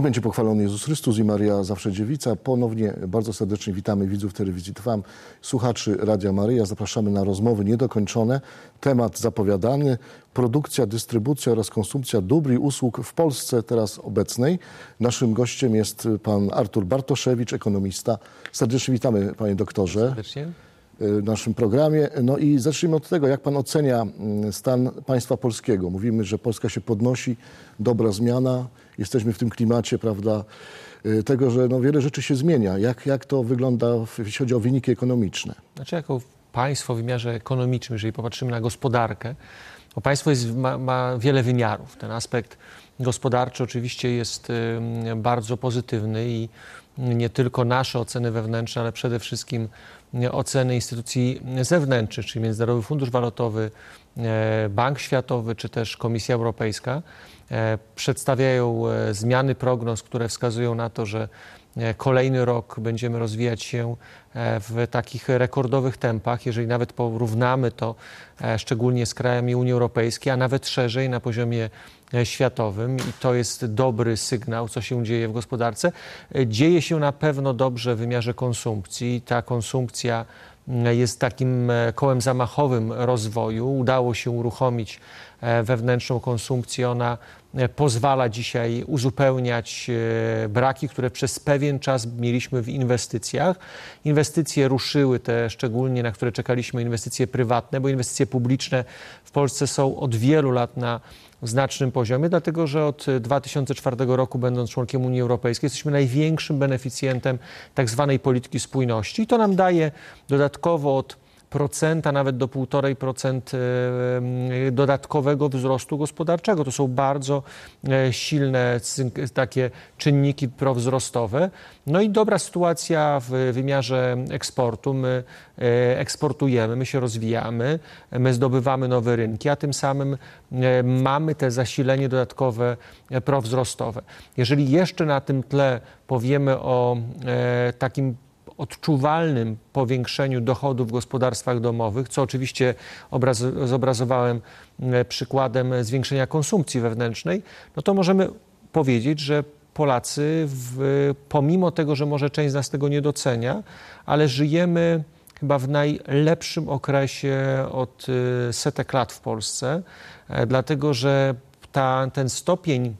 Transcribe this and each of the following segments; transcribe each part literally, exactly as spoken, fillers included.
Niech będzie pochwalony Jezus Chrystus i Maria Zawsze Dziewica. Ponownie bardzo serdecznie witamy widzów telewizji Trwam, słuchaczy Radia Maryja. Zapraszamy na rozmowy niedokończone. Temat zapowiadany: produkcja, dystrybucja oraz konsumpcja dóbr i usług w Polsce teraz obecnej. Naszym gościem jest pan Artur Bartoszewicz, ekonomista. Serdecznie witamy, panie doktorze. Serdecznie. W naszym programie. No i zacznijmy od tego, jak pan ocenia stan państwa polskiego. Mówimy, że Polska się podnosi, dobra zmiana. Jesteśmy w tym klimacie, prawda, tego, że no wiele rzeczy się zmienia. Jak, jak to wygląda, jeśli chodzi o wyniki ekonomiczne? Znaczy, jako państwo w wymiarze ekonomicznym, jeżeli popatrzymy na gospodarkę, bo państwo jest, ma, ma wiele wymiarów. Ten aspekt gospodarczy oczywiście jest y, bardzo pozytywny i nie tylko nasze oceny wewnętrzne, ale przede wszystkim oceny instytucji zewnętrznych, czyli Międzynarodowy Fundusz Walutowy, Bank Światowy czy też Komisja Europejska przedstawiają zmiany prognoz, które wskazują na to, że kolejny rok będziemy rozwijać się w takich rekordowych tempach, jeżeli nawet porównamy to szczególnie z krajami Unii Europejskiej, a nawet szerzej na poziomie światowym, i to jest dobry sygnał, co się dzieje w gospodarce. Dzieje się na pewno dobrze w wymiarze konsumpcji. Ta konsumpcja jest takim kołem zamachowym rozwoju. Udało się uruchomić wewnętrzną konsumpcję. Ona pozwala dzisiaj uzupełniać braki, które przez pewien czas mieliśmy w inwestycjach. Inwestycje ruszyły, te szczególnie, na które czekaliśmy, inwestycje prywatne, bo inwestycje publiczne w Polsce są od wielu lat na znacznym poziomie, dlatego że od dwa tysiące czwartego roku, będąc członkiem Unii Europejskiej, jesteśmy największym beneficjentem tak zwanej polityki spójności. I to nam daje dodatkowo od procenta, nawet do półtorej procent dodatkowego wzrostu gospodarczego. To są bardzo silne takie czynniki prowzrostowe. No i dobra sytuacja w wymiarze eksportu. My eksportujemy, my się rozwijamy, my zdobywamy nowe rynki, a tym samym mamy te zasilenie dodatkowe prowzrostowe. Jeżeli jeszcze na tym tle powiemy o takim odczuwalnym powiększeniu dochodów w gospodarstwach domowych, co oczywiście obraz, zobrazowałem przykładem zwiększenia konsumpcji wewnętrznej, no to możemy powiedzieć, że Polacy, w, pomimo tego, że może część z nas tego nie docenia, ale żyjemy chyba w najlepszym okresie od setek lat w Polsce, dlatego że ta, ten stopień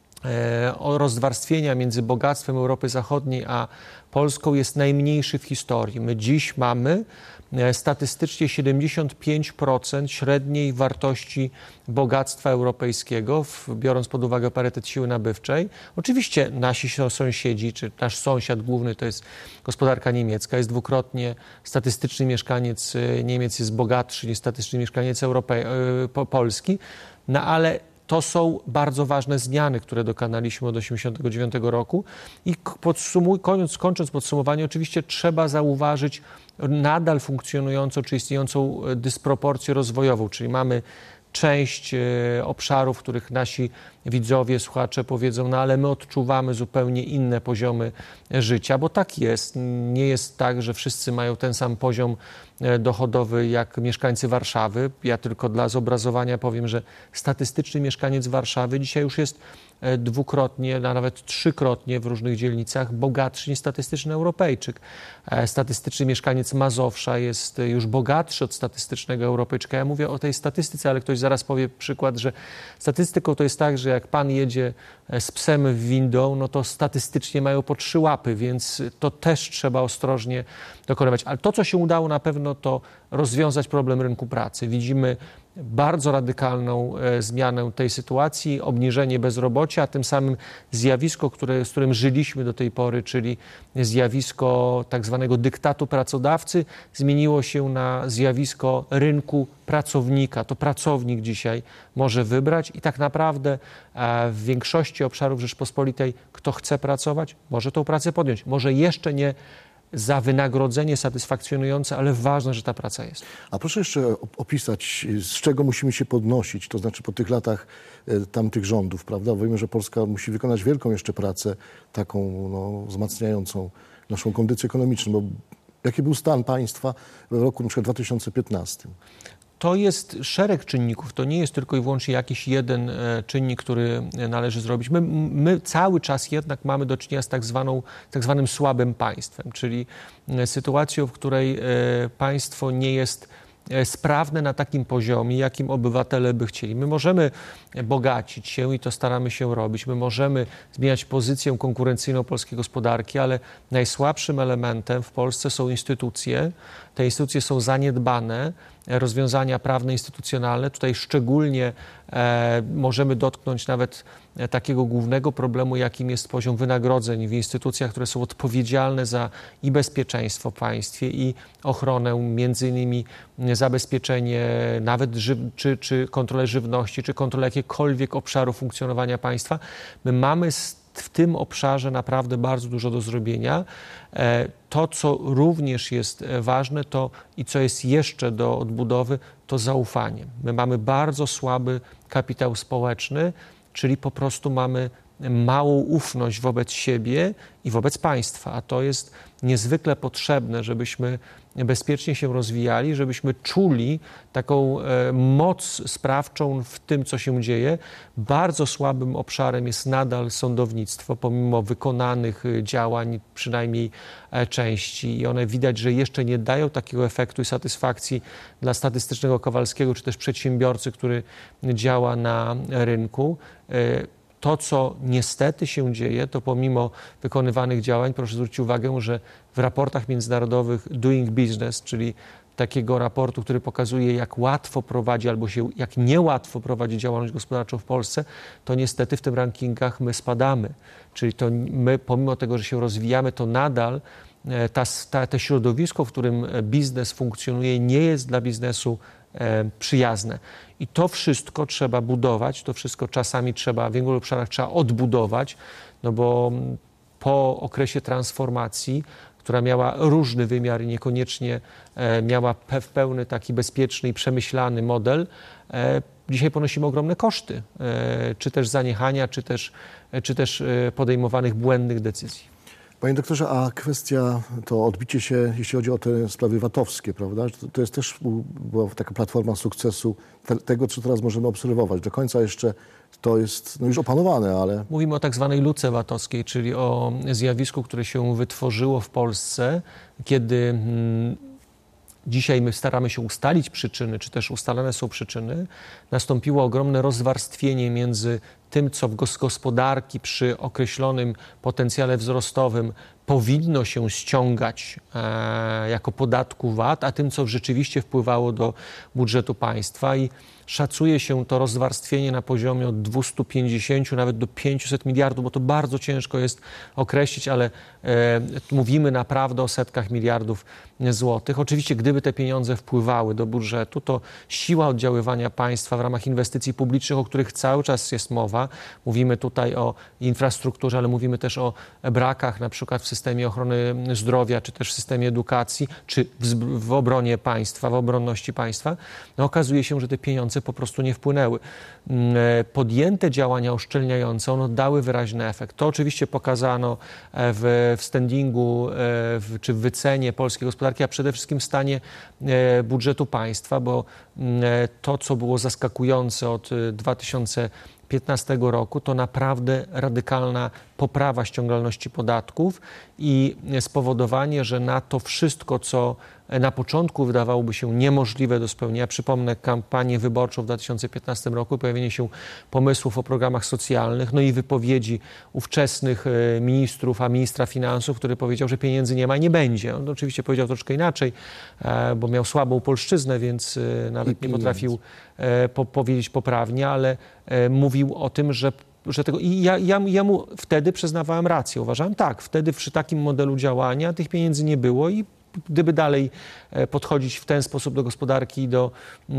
rozwarstwienia między bogactwem Europy Zachodniej a Polską jest najmniejszy w historii. My dziś mamy statystycznie siedemdziesiąt pięć procent średniej wartości bogactwa europejskiego, biorąc pod uwagę parytet siły nabywczej. Oczywiście nasi sąsiedzi, czy nasz sąsiad główny to jest gospodarka niemiecka, jest dwukrotnie statystyczny mieszkaniec Niemiec jest bogatszy niż statystyczny mieszkaniec Europej- Polski, no ale to są bardzo ważne zmiany, które dokonaliśmy od osiemdziesiątego dziewiątego roku i podsumuj, kończąc, kończąc podsumowanie, oczywiście trzeba zauważyć nadal funkcjonującą czy istniejącą dysproporcję rozwojową, czyli mamy część obszarów, w których nasi widzowie, słuchacze powiedzą, no ale my odczuwamy zupełnie inne poziomy życia, bo tak jest. Nie jest tak, że wszyscy mają ten sam poziom dochodowy jak mieszkańcy Warszawy. Ja tylko dla zobrazowania powiem, że statystyczny mieszkaniec Warszawy dzisiaj już jest dwukrotnie, a nawet trzykrotnie w różnych dzielnicach bogatszy niż statystyczny Europejczyk. Statystyczny mieszkaniec Mazowsza jest już bogatszy od statystycznego Europejczyka. Ja mówię o tej statystyce, ale ktoś zaraz powie przykład, że statystyką to jest tak, że jak pan jedzie z psem w windą, no to statystycznie mają po trzy łapy, więc to też trzeba ostrożnie dokonywać. Ale to, co się udało na pewno, to rozwiązać problem rynku pracy. Widzimy bardzo radykalną e, zmianę tej sytuacji, obniżenie bezrobocia, a tym samym zjawisko, które, z którym żyliśmy do tej pory, czyli zjawisko tak zwanego dyktatu pracodawcy, zmieniło się na zjawisko rynku pracownika. To pracownik dzisiaj może wybrać i tak naprawdę e, w większości obszarów Rzeczpospolitej, kto chce pracować, może tą pracę podjąć. Może jeszcze nie za wynagrodzenie satysfakcjonujące, ale ważne, że ta praca jest. A proszę jeszcze opisać, z czego musimy się podnosić, to znaczy po tych latach e, tamtych rządów, prawda? Wiemy, że Polska musi wykonać wielką jeszcze pracę, taką no, wzmacniającą naszą kondycję ekonomiczną, bo jaki był stan państwa w roku na przykład dwa tysiące piętnastym? To jest szereg czynników, to nie jest tylko i wyłącznie jakiś jeden czynnik, który należy zrobić. My, my cały czas jednak mamy do czynienia z tak, zwaną, tak zwanym słabym państwem, czyli sytuacją, w której państwo nie jest sprawne na takim poziomie, jakim obywatele by chcieli. My możemy bogacić się i to staramy się robić. My możemy zmieniać pozycję konkurencyjną polskiej gospodarki, ale najsłabszym elementem w Polsce są instytucje. Te instytucje są zaniedbane, rozwiązania prawne, instytucjonalne. Tutaj szczególnie e, możemy dotknąć nawet takiego głównego problemu, jakim jest poziom wynagrodzeń w instytucjach, które są odpowiedzialne za i bezpieczeństwo w państwie, i ochronę, między innymi zabezpieczenie nawet żyw, czy, czy kontrolę żywności, czy kontrolę jakiegokolwiek obszaru funkcjonowania państwa. My mamy w tym obszarze naprawdę bardzo dużo do zrobienia. To, co również jest ważne, to i co jest jeszcze do odbudowy, to zaufanie. My mamy bardzo słaby kapitał społeczny, czyli po prostu mamy małą ufność wobec siebie i wobec państwa, a to jest niezwykle potrzebne, żebyśmy bezpiecznie się rozwijali, żebyśmy czuli taką moc sprawczą w tym, co się dzieje. Bardzo słabym obszarem jest nadal sądownictwo, pomimo wykonanych działań, przynajmniej części, i one widać, że jeszcze nie dają takiego efektu i satysfakcji dla statystycznego Kowalskiego, czy też przedsiębiorcy, który działa na rynku. To, co niestety się dzieje, to pomimo wykonywanych działań, proszę zwrócić uwagę, że w raportach międzynarodowych Doing Business, czyli takiego raportu, który pokazuje, jak łatwo prowadzi albo się, jak niełatwo prowadzi działalność gospodarczą w Polsce, to niestety w tym rankingach my spadamy. Czyli to my, pomimo tego, że się rozwijamy, to nadal ta, ta, to środowisko, w którym biznes funkcjonuje, nie jest dla biznesu przyjazne. I to wszystko trzeba budować, to wszystko czasami trzeba, w wielu obszarach trzeba odbudować, no bo po okresie transformacji, która miała różny wymiar i niekoniecznie miała w pełny taki bezpieczny i przemyślany model, dzisiaj ponosimy ogromne koszty, czy też zaniechania, czy też, czy też podejmowanych błędnych decyzji. Panie doktorze, a kwestia, to odbicie się, jeśli chodzi o te sprawy VAT-owskie, prawda? To, to jest też była taka platforma sukcesu te, tego, co teraz możemy obserwować. Do końca jeszcze to jest no już opanowane, ale... Mówimy o tak zwanej luce VAT-owskiej, czyli o zjawisku, które się wytworzyło w Polsce, kiedy hmm, dzisiaj my staramy się ustalić przyczyny, czy też ustalone są przyczyny. Nastąpiło ogromne rozwarstwienie między tym, co w gospodarki przy określonym potencjale wzrostowym powinno się ściągać e, jako podatku V A T, a tym, co rzeczywiście wpływało do budżetu państwa. I szacuje się to rozwarstwienie na poziomie od dwieście pięćdziesiąt nawet do pięćset miliardów, bo to bardzo ciężko jest określić, ale e, mówimy naprawdę o setkach miliardów złotych. Oczywiście, gdyby te pieniądze wpływały do budżetu, to siła oddziaływania państwa w ramach inwestycji publicznych, o których cały czas jest mowa, mówimy tutaj o infrastrukturze, ale mówimy też o brakach na przykład w systemie ochrony zdrowia, czy też w systemie edukacji, czy w, w obronie państwa, w obronności państwa, no okazuje się, że te pieniądze po prostu nie wpłynęły. Podjęte działania uszczelniające, one dały wyraźny efekt. To oczywiście pokazano w, w standingu, w, czy w wycenie polskiej gospodarki, a przede wszystkim w stanie budżetu państwa, bo to, co było zaskakujące od dwa tysiące piętnastego roku, to naprawdę radykalna poprawa ściągalności podatków i spowodowanie, że na to wszystko, co na początku wydawałoby się niemożliwe do spełnienia, przypomnę kampanię wyborczą w dwa tysiące piętnastym roku, pojawienie się pomysłów o programach socjalnych, no i wypowiedzi ówczesnych ministrów, a ministra finansów, który powiedział, że pieniędzy nie ma i nie będzie. On oczywiście powiedział troszkę inaczej, bo miał słabą polszczyznę, więc nawet nie potrafił po powiedzieć poprawnie, ale mówił o tym, że że tego, i ja, ja, ja mu wtedy przyznawałem rację. Uważałem, tak, wtedy przy takim modelu działania tych pieniędzy nie było i gdyby dalej podchodzić w ten sposób do gospodarki i do e,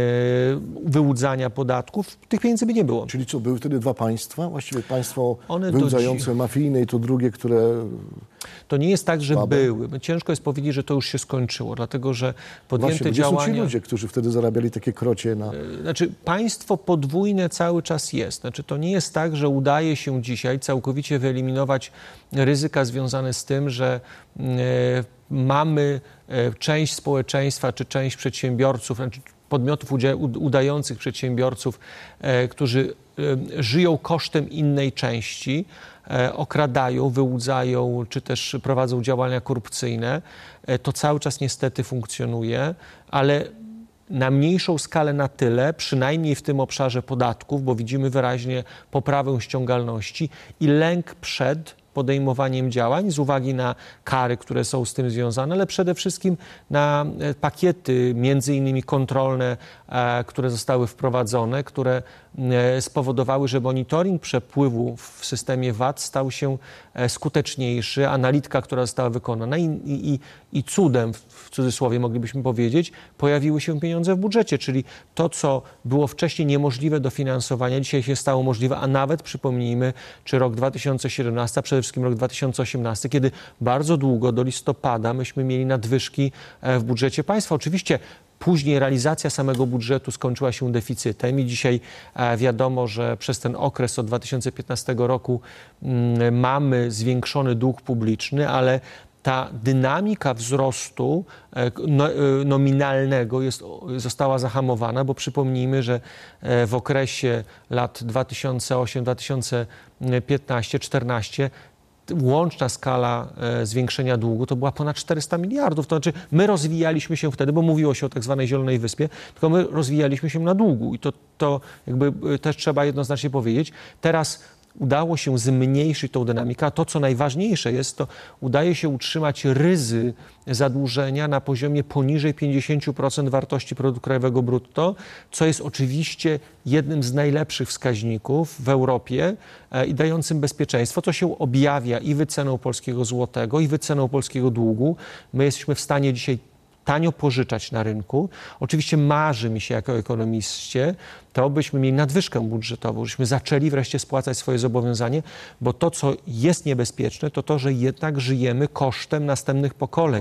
wyłudzania podatków, tych pieniędzy by nie było. Czyli co, były wtedy dwa państwa? Właściwie państwo One wyłudzające do... mafijne i to drugie, które To nie jest tak, że Słabe. były. Ciężko jest powiedzieć, że to już się skończyło, dlatego że podjęte Właśnie, gdzie są działania... ci ludzie, którzy wtedy zarabiali takie krocie na... Znaczy, państwo podwójne cały czas jest. Znaczy, to nie jest tak, że udaje się dzisiaj całkowicie wyeliminować ryzyka związane z tym, że e, mamy e, część społeczeństwa czy część przedsiębiorców, znaczy podmiotów udających przedsiębiorców, e, którzy e, żyją kosztem innej części, e, okradają, wyłudzają, czy też prowadzą działania korupcyjne. E, to cały czas niestety funkcjonuje, ale na mniejszą skalę na tyle, przynajmniej w tym obszarze podatków, bo widzimy wyraźnie poprawę ściągalności i lęk przed podejmowaniem działań z uwagi na kary, które są z tym związane, ale przede wszystkim na pakiety, między innymi kontrolne, które zostały wprowadzone, które spowodowały, że monitoring przepływu w systemie V A T stał się skuteczniejszy. Analityka, która została wykonana i, i, i cudem, w cudzysłowie moglibyśmy powiedzieć, pojawiły się pieniądze w budżecie, czyli to, co było wcześniej niemożliwe do finansowania, dzisiaj się stało możliwe, a nawet przypomnijmy, czy rok dwa tysiące siedemnasty, a przede wszystkim rok dwa tysiące osiemnasty, kiedy bardzo długo do listopada myśmy mieli nadwyżki w budżecie państwa. Oczywiście później realizacja samego budżetu skończyła się deficytem i dzisiaj wiadomo, że przez ten okres od dwa tysiące piętnastego roku mamy zwiększony dług publiczny, ale ta dynamika wzrostu nominalnego jest, została zahamowana, bo przypomnijmy, że w okresie lat dwa tysiące ósmy do dwa tysiące piętnastego do dwa tysiące czternastego łączna skala e, zwiększenia długu to była ponad czterysta miliardów. To znaczy my rozwijaliśmy się wtedy, bo mówiło się o tak zwanej Zielonej Wyspie, tylko my rozwijaliśmy się na długu i to, to jakby też trzeba jednoznacznie powiedzieć. Teraz udało się zmniejszyć tą dynamikę, a to, co najważniejsze jest, to udaje się utrzymać ryzy zadłużenia na poziomie poniżej pięćdziesiąt procent wartości produktu krajowego brutto, co jest oczywiście jednym z najlepszych wskaźników w Europie i dającym bezpieczeństwo, co się objawia i wyceną polskiego złotego, i wyceną polskiego długu. My jesteśmy w stanie dzisiaj tanio pożyczać na rynku. Oczywiście marzy mi się jako ekonomiście, to byśmy mieli nadwyżkę budżetową, żebyśmy zaczęli wreszcie spłacać swoje zobowiązanie, bo to, co jest niebezpieczne, to to, że jednak żyjemy kosztem następnych pokoleń.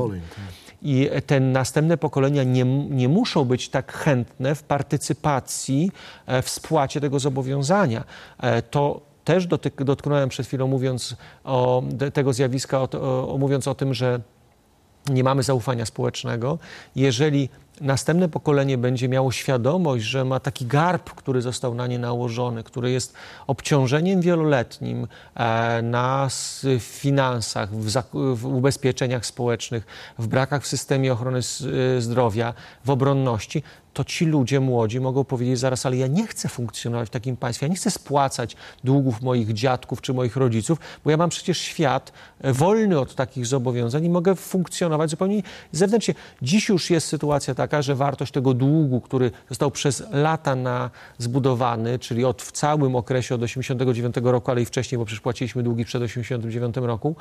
I te następne pokolenia nie, nie muszą być tak chętne w partycypacji w spłacie tego zobowiązania. To też dotyk, dotknąłem przed chwilą, mówiąc o tego zjawiska, o, o, mówiąc o tym, że nie mamy zaufania społecznego. Jeżeli następne pokolenie będzie miało świadomość, że ma taki garb, który został na nie nałożony, który jest obciążeniem wieloletnim na finansach, w ubezpieczeniach społecznych, w brakach w systemie ochrony zdrowia, w obronności, to ci ludzie młodzi mogą powiedzieć zaraz, ale ja nie chcę funkcjonować w takim państwie, ja nie chcę spłacać długów moich dziadków czy moich rodziców, bo ja mam przecież świat wolny od takich zobowiązań i mogę funkcjonować zupełnie zewnętrznie. Dziś już jest sytuacja taka, że wartość tego długu, który został przez lata na zbudowany, czyli od w całym okresie od osiemdziesiątego dziewiątego roku, ale i wcześniej, bo przecież płaciliśmy długi przed osiemdziesiątym dziewiątym roku,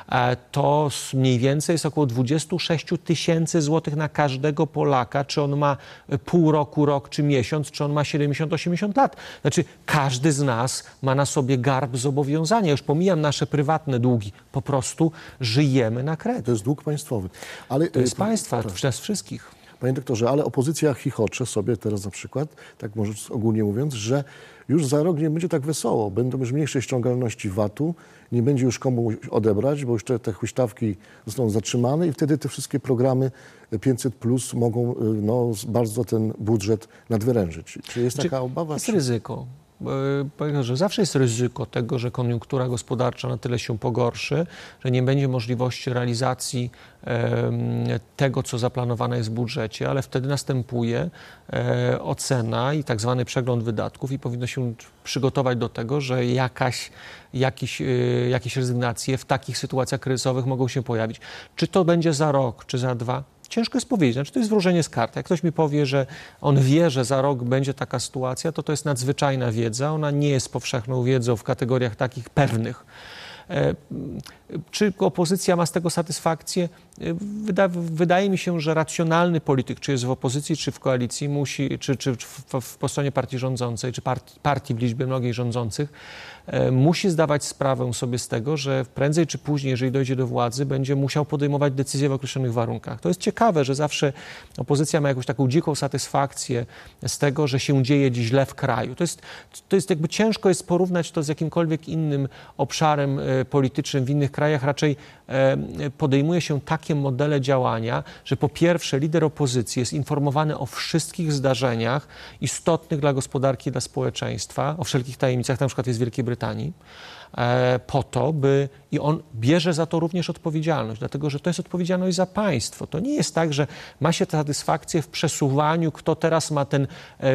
to mniej więcej jest około dwadzieścia sześć tysięcy złotych na każdego Polaka, czy on ma pół roku, rok czy miesiąc, czy on ma siedemdziesiąt osiemdziesiąt lat. Znaczy każdy z nas ma na sobie garb zobowiązania. Już pomijam nasze prywatne długi. Po prostu żyjemy na kredyt. To jest dług państwowy. Ale, to jest państwa, to nas wszystkich. Panie doktorze, ale opozycja chichocze sobie teraz na przykład, tak może ogólnie mówiąc, że już za rok nie będzie tak wesoło. Będą już mniejsze ściągalności V A T-u, nie będzie już komu odebrać, bo już te, te huśtawki zostaną zatrzymane i wtedy te wszystkie programy pięćset plus mogą no, bardzo ten budżet nadwyrężyć. Czy jest taka Czy obawa? Jest czy... ryzyko. Powiem, że zawsze jest ryzyko tego, że koniunktura gospodarcza na tyle się pogorszy, że nie będzie możliwości realizacji e, tego, co zaplanowane jest w budżecie, ale wtedy następuje e, ocena i tak zwany przegląd wydatków i powinno się przygotować do tego, że jakaś, jakiś, e, jakieś rezygnacje w takich sytuacjach kryzysowych mogą się pojawić. Czy to będzie za rok, czy za dwa? Ciężko jest powiedzieć, znaczy to jest wróżenie z kart. Jak ktoś mi powie, że on wie, że za rok będzie taka sytuacja, to to jest nadzwyczajna wiedza. Ona nie jest powszechną wiedzą w kategoriach takich pewnych. Czy opozycja ma z tego satysfakcję? Wyda, wydaje mi się, że racjonalny polityk, czy jest w opozycji, czy w koalicji, musi, czy, czy w, w, po stronie partii rządzącej, czy partii, partii w liczbie mnogiej rządzących, musi zdawać sprawę sobie z tego, że prędzej czy później, jeżeli dojdzie do władzy, będzie musiał podejmować decyzje w określonych warunkach. To jest ciekawe, że zawsze opozycja ma jakąś taką dziką satysfakcję z tego, że się dzieje źle w kraju. To jest, to jest jakby ciężko jest porównać to z jakimkolwiek innym obszarem politycznym w innych krajach. Raczej podejmuje się takie modele działania, że po pierwsze lider opozycji jest informowany o wszystkich zdarzeniach istotnych dla gospodarki, dla społeczeństwa, o wszelkich tajemnicach, na przykład jest w Wielkiej Brytanii, po to, by i on bierze za to również odpowiedzialność, dlatego że to jest odpowiedzialność za państwo. To nie jest tak, że ma się satysfakcję w przesuwaniu, kto teraz ma ten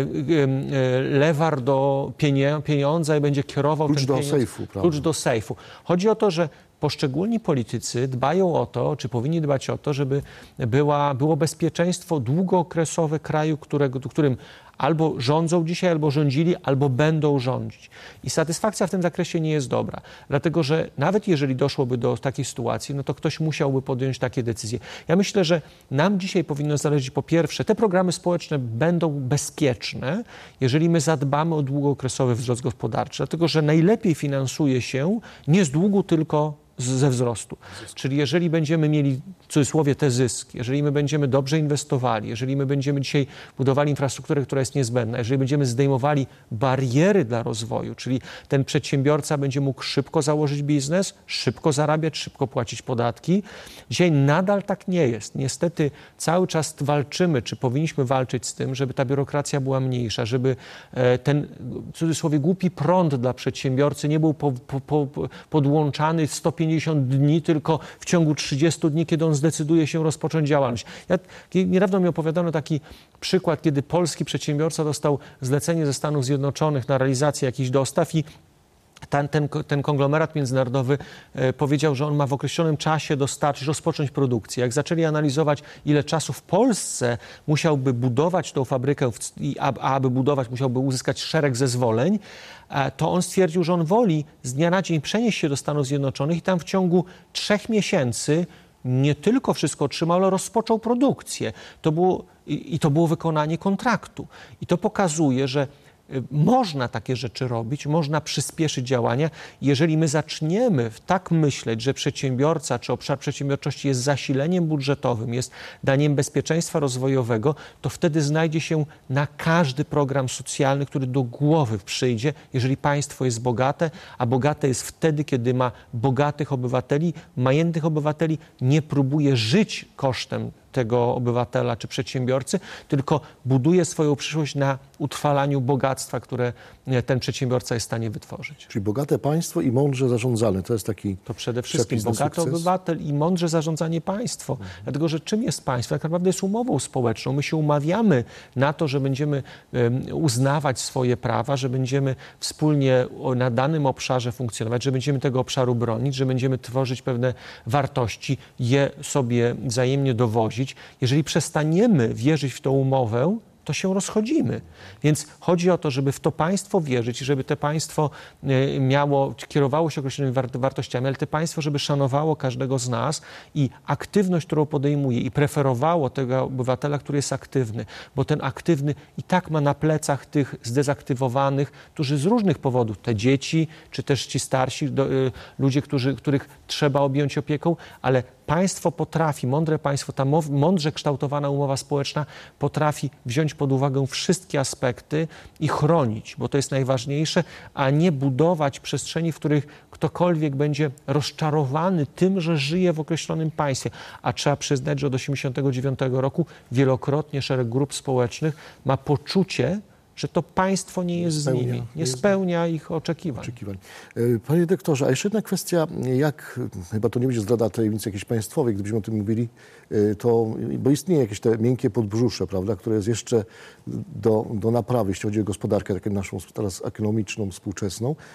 lewar do pieniądza i będzie kierował klucz ten do pieniądz, sejfu, prawda? klucz do sejfu. Chodzi o to, że poszczególni politycy dbają o to, czy powinni dbać o to, żeby była, było bezpieczeństwo długookresowe kraju, którego, którym albo rządzą dzisiaj, albo rządzili, albo będą rządzić. I satysfakcja w tym zakresie nie jest dobra, dlatego że nawet jeżeli doszłoby do takiej sytuacji, no to ktoś musiałby podjąć takie decyzje. Ja myślę, że nam dzisiaj powinno zależeć po pierwsze, te programy społeczne będą bezpieczne, jeżeli my zadbamy o długookresowy wzrost gospodarczy, dlatego że najlepiej finansuje się nie z długu, tylko ze wzrostu. Czyli jeżeli będziemy mieli w cudzysłowie te zyski, jeżeli my będziemy dobrze inwestowali, jeżeli my będziemy dzisiaj budowali infrastrukturę, która jest niezbędna, jeżeli będziemy zdejmowali bariery dla rozwoju, czyli ten przedsiębiorca będzie mógł szybko założyć biznes, szybko zarabiać, szybko płacić podatki. Dzisiaj nadal tak nie jest. Niestety cały czas walczymy, czy powinniśmy walczyć z tym, żeby ta biurokracja była mniejsza, żeby ten w cudzysłowie głupi prąd dla przedsiębiorcy nie był po, po, po, podłączany sto pięćdziesiąt dni, tylko w ciągu trzydziestu dni, kiedy on zdecyduje się rozpocząć działalność. Ja, niedawno mi opowiadano taki przykład, kiedy polski przedsiębiorca dostał zlecenie ze Stanów Zjednoczonych na realizację jakichś dostaw i Ten, ten, ten konglomerat międzynarodowy e, powiedział, że on ma w określonym czasie dostarczyć, rozpocząć produkcję. Jak zaczęli analizować, ile czasu w Polsce musiałby budować tą fabrykę, w, i, a, a aby budować, musiałby uzyskać szereg zezwoleń, e, to on stwierdził, że on woli z dnia na dzień przenieść się do Stanów Zjednoczonych i tam w ciągu trzech miesięcy nie tylko wszystko otrzymał, ale rozpoczął produkcję. To było, i, I to było wykonanie kontraktu. I to pokazuje, że można takie rzeczy robić, można przyspieszyć działania. Jeżeli my zaczniemy tak myśleć, że przedsiębiorca czy obszar przedsiębiorczości jest zasileniem budżetowym, jest daniem bezpieczeństwa rozwojowego, to wtedy znajdzie się na każdy program socjalny, który do głowy przyjdzie, jeżeli państwo jest bogate, a bogate jest wtedy, kiedy ma bogatych obywateli, majętnych obywateli, nie próbuje żyć kosztem tego obywatela czy przedsiębiorcy, tylko buduje swoją przyszłość na utrwalaniu bogactwa, które ten przedsiębiorca jest w stanie wytworzyć. Czyli bogate państwo i mądrze zarządzane. To jest taki To przede wszystkim bogaty obywatel i mądrze zarządzanie państwo. Mhm. Dlatego, że czym jest państwo? Tak naprawdę jest umową społeczną. My się umawiamy na to, że będziemy um, uznawać swoje prawa, że będziemy wspólnie na danym obszarze funkcjonować, że będziemy tego obszaru bronić, że będziemy tworzyć pewne wartości, je sobie wzajemnie dowozić. Jeżeli przestaniemy wierzyć w tą umowę, to się rozchodzimy. Więc chodzi o to, żeby w to państwo wierzyć, żeby to państwo miało, kierowało się określonymi wartościami, ale to państwo, żeby szanowało każdego z nas i aktywność, którą podejmuje i preferowało tego obywatela, który jest aktywny, bo ten aktywny i tak ma na plecach tych zdezaktywowanych, którzy z różnych powodów, te dzieci, czy też ci starsi, do, y, ludzie, którzy, których trzeba objąć opieką, ale państwo potrafi, mądre państwo, ta mądrze kształtowana umowa społeczna potrafi wziąć pod uwagę wszystkie aspekty i chronić, bo to jest najważniejsze, a nie budować przestrzeni, w których ktokolwiek będzie rozczarowany tym, że żyje w określonym państwie. A trzeba przyznać, że od osiemdziesiątego dziewiątego roku wielokrotnie szereg grup społecznych ma poczucie, że to państwo nie jest spełnia, z nimi, nie, nie spełnia ich oczekiwań. oczekiwań. Panie dyrektorze, a jeszcze jedna kwestia, jak, chyba to nie będzie zdrada tajemnicy jakiejś państwowej, gdybyśmy o tym mówili, to, bo istnieje jakieś te miękkie podbrzusze, prawda, które jest jeszcze do, do naprawy, jeśli chodzi o gospodarkę taką naszą teraz ekonomiczną, współczesną.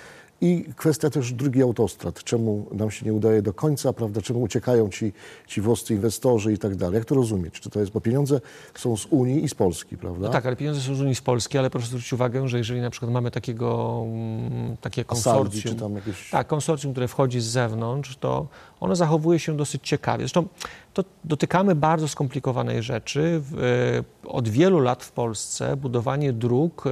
I kwestia też drugi autostrad. Czemu nam się nie udaje do końca, prawda? Czemu uciekają ci, ci włoscy inwestorzy i tak dalej. Jak to rozumieć? Czy to jest, bo pieniądze są z Unii i z Polski, prawda? No tak, ale pieniądze są z Unii, z Polski, ale proszę zwrócić uwagę, że jeżeli na przykład mamy takiego, takie konsorcjum, Asaldi, czy tam jakieś... tak, konsorcjum, które wchodzi z zewnątrz, to ono zachowuje się dosyć ciekawie. Zresztą to dotykamy bardzo skomplikowanej rzeczy. Od wielu lat w Polsce budowanie dróg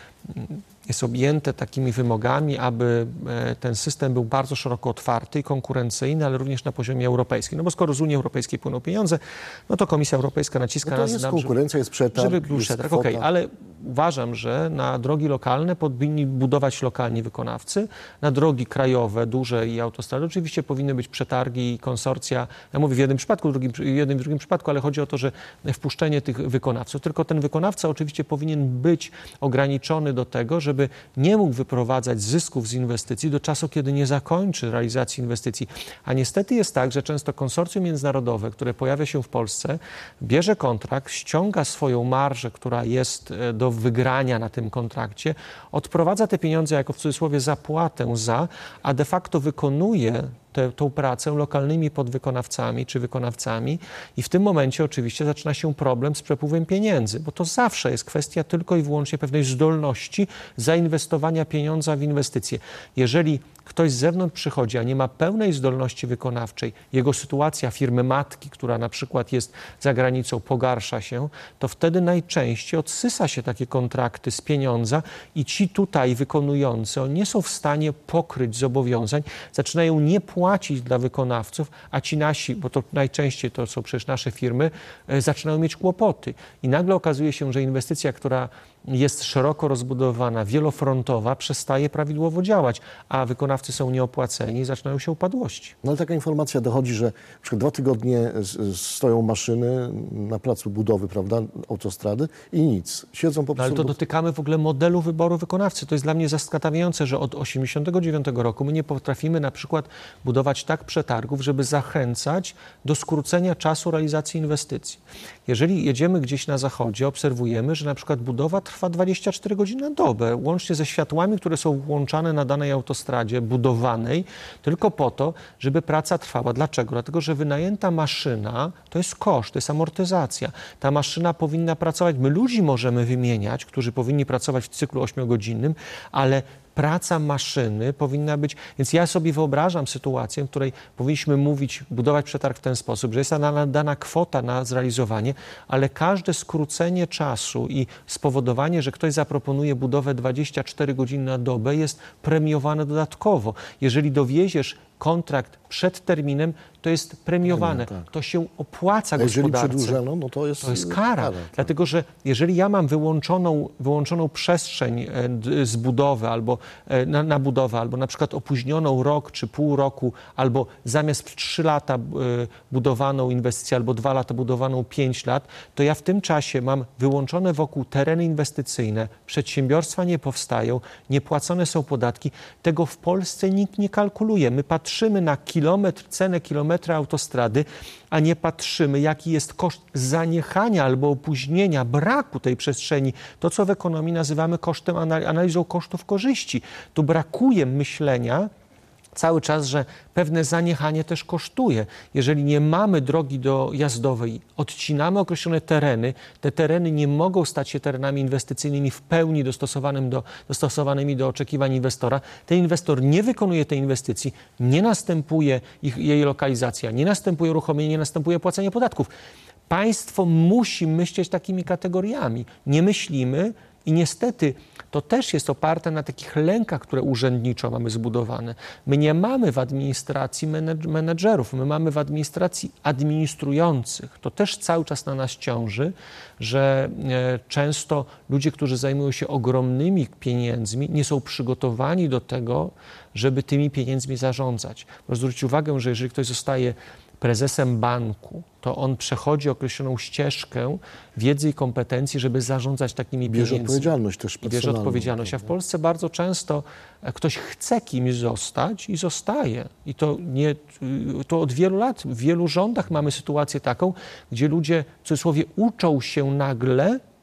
jest objęte takimi wymogami, aby ten system był bardzo szeroko otwarty i konkurencyjny, ale również na poziomie europejskim. No bo skoro z Unii Europejskiej płyną pieniądze, no to Komisja Europejska naciska no to nas jest na konkurencja, jest przetarg, żeby był przetarg. Okej, okay, ale uważam, że na drogi lokalne powinni budować lokalni wykonawcy, na drogi krajowe, duże i autostrady oczywiście powinny być przetargi i konsorcja. Ja mówię w jednym przypadku, w drugim, w jednym w drugim przypadku, ale chodzi o to, że wpuszczenie tych wykonawców. Tylko ten wykonawca oczywiście powinien być ograniczony do tego, żeby nie mógł wyprowadzać zysków z inwestycji do czasu, kiedy nie zakończy realizacji inwestycji. A niestety jest tak, że często konsorcjum międzynarodowe, które pojawia się w Polsce, bierze kontrakt, ściąga swoją marżę, która jest do wygrania na tym kontrakcie, odprowadza te pieniądze jako w cudzysłowie zapłatę za, a de facto wykonuje Te, tą pracę lokalnymi podwykonawcami czy wykonawcami i w tym momencie oczywiście zaczyna się problem z przepływem pieniędzy, bo to zawsze jest kwestia tylko i wyłącznie pewnej zdolności zainwestowania pieniądza w inwestycje. Jeżeli ktoś z zewnątrz przychodzi, a nie ma pełnej zdolności wykonawczej, jego sytuacja firmy matki, która na przykład jest za granicą, pogarsza się, to wtedy najczęściej odsysa się takie kontrakty z pieniądza i ci tutaj wykonujący, oni nie są w stanie pokryć zobowiązań, zaczynają nie płacić dla wykonawców, a ci nasi, bo to najczęściej to są przecież nasze firmy, zaczynają mieć kłopoty. I nagle okazuje się, że inwestycja, która jest szeroko rozbudowana, wielofrontowa, przestaje prawidłowo działać, a wykonawcy są nieopłaceni i zaczynają się upadłości. No ale taka informacja dochodzi, że na przykład dwa tygodnie stoją maszyny na placu budowy, prawda, autostrady i nic. Siedzą po prostu... No, ale to dotykamy w ogóle modelu wyboru wykonawcy. To jest dla mnie zaskawiające, że od osiemdziesiątego dziewiątego roku my nie potrafimy na przykład budować tak przetargów, żeby zachęcać do skrócenia czasu realizacji inwestycji. Jeżeli jedziemy gdzieś na zachodzie, obserwujemy, że na przykład budowa trwa dwadzieścia cztery godziny na dobę, łącznie ze światłami, które są włączane na danej autostradzie budowanej, tylko po to, żeby praca trwała. Dlaczego? Dlatego, że wynajęta maszyna to jest koszt, to jest amortyzacja. Ta maszyna powinna pracować, my ludzi możemy wymieniać, którzy powinni pracować w cyklu ośmiogodzinnym, ale praca maszyny powinna być, więc ja sobie wyobrażam sytuację, w której powinniśmy mówić, budować przetarg w ten sposób, że jest dana, dana kwota na zrealizowanie, ale każde skrócenie czasu i spowodowanie, że ktoś zaproponuje budowę dwadzieścia cztery godziny na dobę, jest premiowane dodatkowo. Jeżeli dowieziesz kontrakt przed terminem, to jest premiowane. Premium, tak. To się opłaca A jeżeli gospodarce. przedłużono, no to jest, to jest kara. kara tak. Dlatego, że jeżeli ja mam wyłączoną, wyłączoną przestrzeń z budowy albo na, na budowę, albo na przykład opóźnioną rok czy pół roku, albo zamiast w trzy lata budowaną inwestycję, albo dwa lata budowaną pięć lat, to ja w tym czasie mam wyłączone wokół tereny inwestycyjne, przedsiębiorstwa nie powstają, niepłacone są podatki. Tego w Polsce nikt nie kalkuluje. My patrzymy na kilometr, cenę kilometra autostrady, a nie patrzymy, jaki jest koszt zaniechania albo opóźnienia, braku tej przestrzeni. To, co w ekonomii nazywamy kosztem, analizą kosztów korzyści. Tu brakuje myślenia cały czas, że pewne zaniechanie też kosztuje. Jeżeli nie mamy drogi dojazdowej, odcinamy określone tereny, te tereny nie mogą stać się terenami inwestycyjnymi w pełni dostosowanym do, dostosowanymi do oczekiwań inwestora. Ten inwestor nie wykonuje tej inwestycji, nie następuje ich, jej lokalizacja, nie następuje uruchomienie, nie następuje płacenie podatków. Państwo musi myśleć takimi kategoriami. Nie myślimy i niestety to też jest oparte na takich lękach, które urzędniczo mamy zbudowane. My nie mamy w administracji menedżerów, my mamy w administracji administrujących. To też cały czas na nas ciąży, że często ludzie, którzy zajmują się ogromnymi pieniędzmi, nie są przygotowani do tego, żeby tymi pieniędzmi zarządzać. Proszę zwrócić uwagę, że jeżeli ktoś zostaje prezesem banku, to on przechodzi określoną ścieżkę wiedzy i kompetencji, żeby zarządzać takimi bierze pieniędzmi. Odpowiedzialność też I bierze odpowiedzialność. A w Polsce bardzo często ktoś chce kimś zostać i zostaje. I to, nie, to od wielu lat, w wielu rządach mamy sytuację taką, gdzie ludzie w cudzysłowie uczą się nagle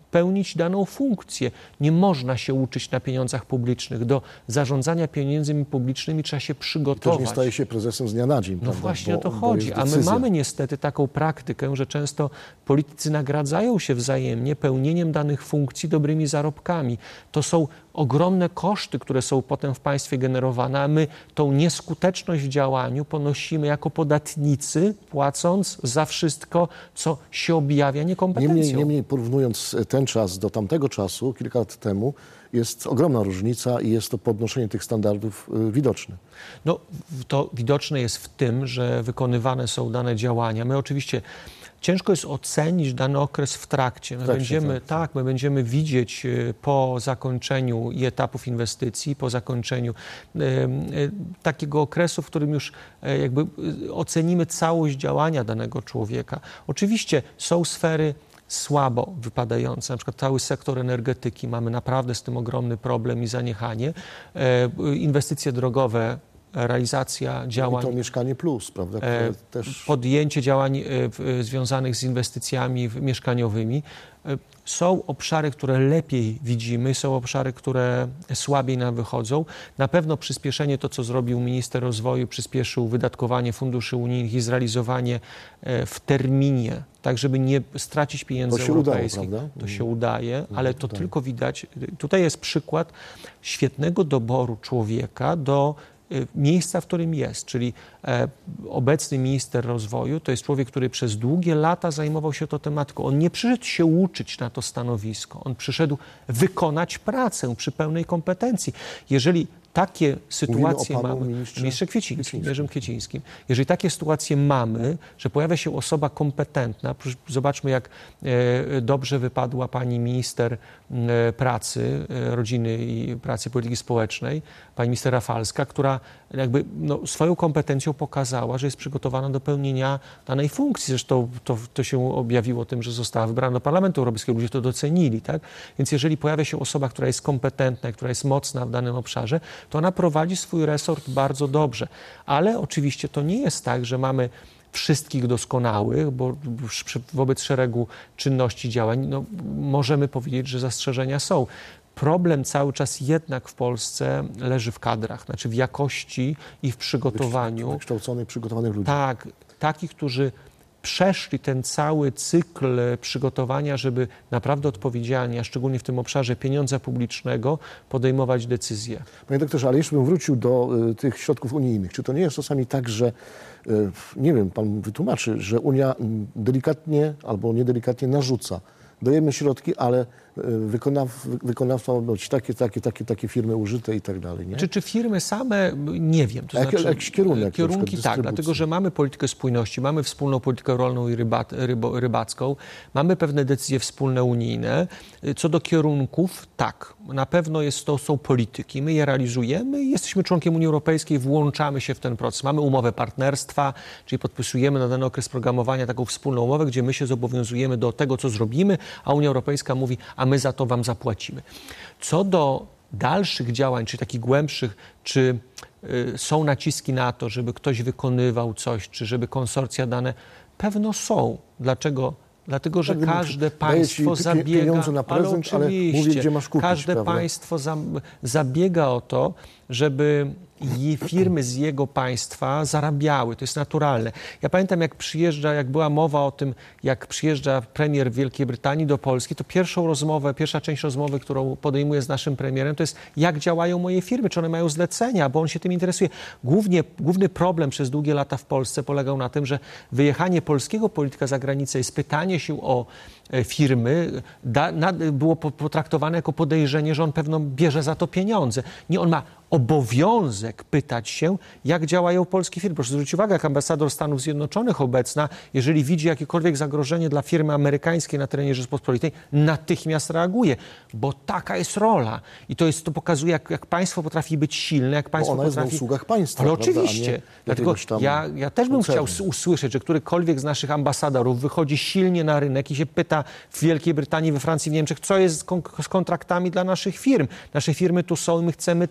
pełnić daną funkcję. Nie można się uczyć na pieniądzach publicznych. Do zarządzania pieniędzmi publicznymi trzeba się przygotować. Też nie staje się prezesem z dnia na dzień. No prawda? właśnie bo, o to bo chodzi. jest A my decyzja. mamy niestety taką praktykę, że często politycy nagradzają się wzajemnie pełnieniem danych funkcji dobrymi zarobkami. To są ogromne koszty, które są potem w państwie generowane, a my tą nieskuteczność w działaniu ponosimy jako podatnicy, płacąc za wszystko, co się objawia niekompetencją. Niemniej, niemniej porównując ten czas do tamtego czasu, kilka lat temu, jest ogromna różnica i jest to podnoszenie tych standardów y, widoczne. No, to widoczne jest w tym, że wykonywane są dane działania. My oczywiście ciężko jest ocenić dany okres w trakcie. My W trakcie, będziemy, tak. tak, my będziemy widzieć y, po zakończeniu i etapów inwestycji, po zakończeniu y, y, takiego okresu, w którym już y, jakby y, ocenimy całość działania danego człowieka. Oczywiście są sfery słabo wypadające, na przykład cały sektor energetyki, mamy naprawdę z tym ogromny problem i zaniechanie. E, inwestycje drogowe, realizacja działań. I to Mieszkanie Plus, prawda? Które E, też... Podjęcie działań e, w, związanych z inwestycjami w- mieszkaniowymi. E, Są obszary, które lepiej widzimy, są obszary, które słabiej nam wychodzą. Na pewno przyspieszenie, to co zrobił minister rozwoju, przyspieszył wydatkowanie funduszy unijnych i zrealizowanie e, w terminie, tak żeby nie stracić pieniędzy To się udało, europejskich. prawda? To się udaje, ale to tak. tylko widać. Tutaj jest przykład świetnego doboru człowieka do y, miejsca, w którym jest, czyli e, obecny minister rozwoju to jest człowiek, który przez długie lata zajmował się tą tematyką. On nie przyszedł się uczyć na to stanowisko, on przyszedł wykonać pracę przy pełnej kompetencji. Jeżeli takie sytuacje o panu mamy, ministrze ministrze Kwiecińskim, Kwiecińskim. Jerzym Kwiecińskim, jeżeli takie sytuacje mamy, że pojawia się osoba kompetentna, proszę- zobaczmy jak e, dobrze wypadła pani minister e, pracy, e, rodziny i pracy polityki społecznej, pani minister Rafalska, która jakby no, swoją kompetencją pokazała, że jest przygotowana do pełnienia danej funkcji. Zresztą to, to się objawiło tym, że została wybrana do Parlamentu Europejskiego. Ludzie to docenili, tak? Więc jeżeli pojawia się osoba, która jest kompetentna, która jest mocna w danym obszarze, to ona prowadzi swój resort bardzo dobrze. Ale oczywiście to nie jest tak, że mamy wszystkich doskonałych, bo przy- wobec szeregu czynności, działań, no, możemy powiedzieć, że zastrzeżenia są. Problem cały czas jednak w Polsce leży w kadrach, znaczy w jakości i w przygotowaniu. Wykształconych, przygotowanych ludzi. Tak, takich, którzy przeszli ten cały cykl przygotowania, żeby naprawdę odpowiedzialnie, a szczególnie w tym obszarze pieniądza publicznego, podejmować decyzje. Panie doktorze, ale jeszcze bym wrócił do y, tych środków unijnych. Czy to nie jest czasami tak, że, y, nie wiem, pan wytłumaczy, że Unia mm, delikatnie albo niedelikatnie narzuca. Dajemy środki, ale y, wykonaw, wy- wykonawstwo ma być takie, takie, takie, takie firmy użyte i tak dalej, nie? Czy, czy firmy same? Nie wiem. To A jak- znaczy, jakiś kierunek na przykład Kierunki tak, dystrybucji. dlatego że mamy politykę spójności, mamy wspólną politykę rolną i ryba, rybo, rybacką, mamy pewne decyzje wspólne unijne. Co do kierunków, tak, na pewno jest to, są polityki. My je realizujemy i jesteśmy członkiem Unii Europejskiej, włączamy się w ten proces. Mamy umowę partnerstwa, czyli podpisujemy na dany okres programowania taką wspólną umowę, gdzie my się zobowiązujemy do tego, co zrobimy, a Unia Europejska mówi, a my za to wam zapłacimy. Co do dalszych działań, czy takich głębszych, czy y, są naciski na to, żeby ktoś wykonywał coś, czy żeby konsorcja dane, pewno są. Dlaczego? Dlatego, że Tak, gdyby każde daje ci państwo pie- zabiega, pieniądze na prezent, ale oczywiście, mówi, gdzie masz kupić, każde prawda? państwo za, zabiega o to, żeby je, firmy z jego państwa zarabiały. To jest naturalne. Ja pamiętam, jak przyjeżdża, jak była mowa o tym, jak przyjeżdża premier Wielkiej Brytanii do Polski, to pierwszą rozmowę, pierwsza część rozmowy, którą podejmuję z naszym premierem, to jest jak działają moje firmy, czy one mają zlecenia, bo on się tym interesuje. Głównie, główny problem przez długie lata w Polsce polegał na tym, że wyjechanie polskiego polityka za granicę i spytanie się o e, firmy da, na, było po- potraktowane jako podejrzenie, że on pewno bierze za to pieniądze. Nie, on ma obowiązek pytać się, jak działają polskie firmy. Proszę zwrócić uwagę, jak ambasador Stanów Zjednoczonych obecna, jeżeli widzi jakiekolwiek zagrożenie dla firmy amerykańskiej na terenie Rzeczpospolitej, natychmiast reaguje, bo taka jest rola. I to, jest, to pokazuje, jak, jak państwo potrafi być silne, jak Bo państwo ona jest na potrafi... usługach państwa, Ale prawda, a nie oczywiście. Dlatego jakiegoś tam ja, ja też bym koncernu. chciał s- usłyszeć, że którykolwiek z naszych ambasadorów wychodzi silnie na rynek i się pyta w Wielkiej Brytanii, we Francji, w Niemczech, co jest z, kon- z kontraktami dla naszych firm. Nasze firmy tu są i my chcemy też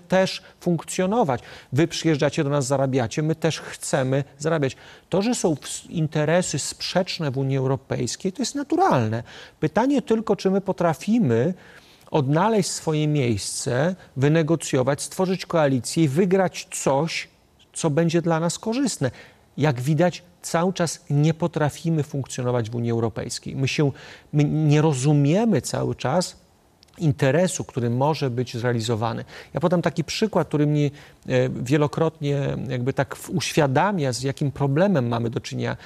funkcjonować. Wy przyjeżdżacie do nas, zarabiacie, my też chcemy zarabiać. To, że są interesy sprzeczne w Unii Europejskiej, to jest naturalne. Pytanie tylko, czy my potrafimy odnaleźć swoje miejsce, wynegocjować, stworzyć koalicję i wygrać coś, co będzie dla nas korzystne. Jak widać, cały czas nie potrafimy funkcjonować w Unii Europejskiej. My się, my nie rozumiemy cały czas interesu, który może być zrealizowany. Ja podam taki przykład, który mnie wielokrotnie jakby tak uświadamia, z jakim problemem mamy do czynienia.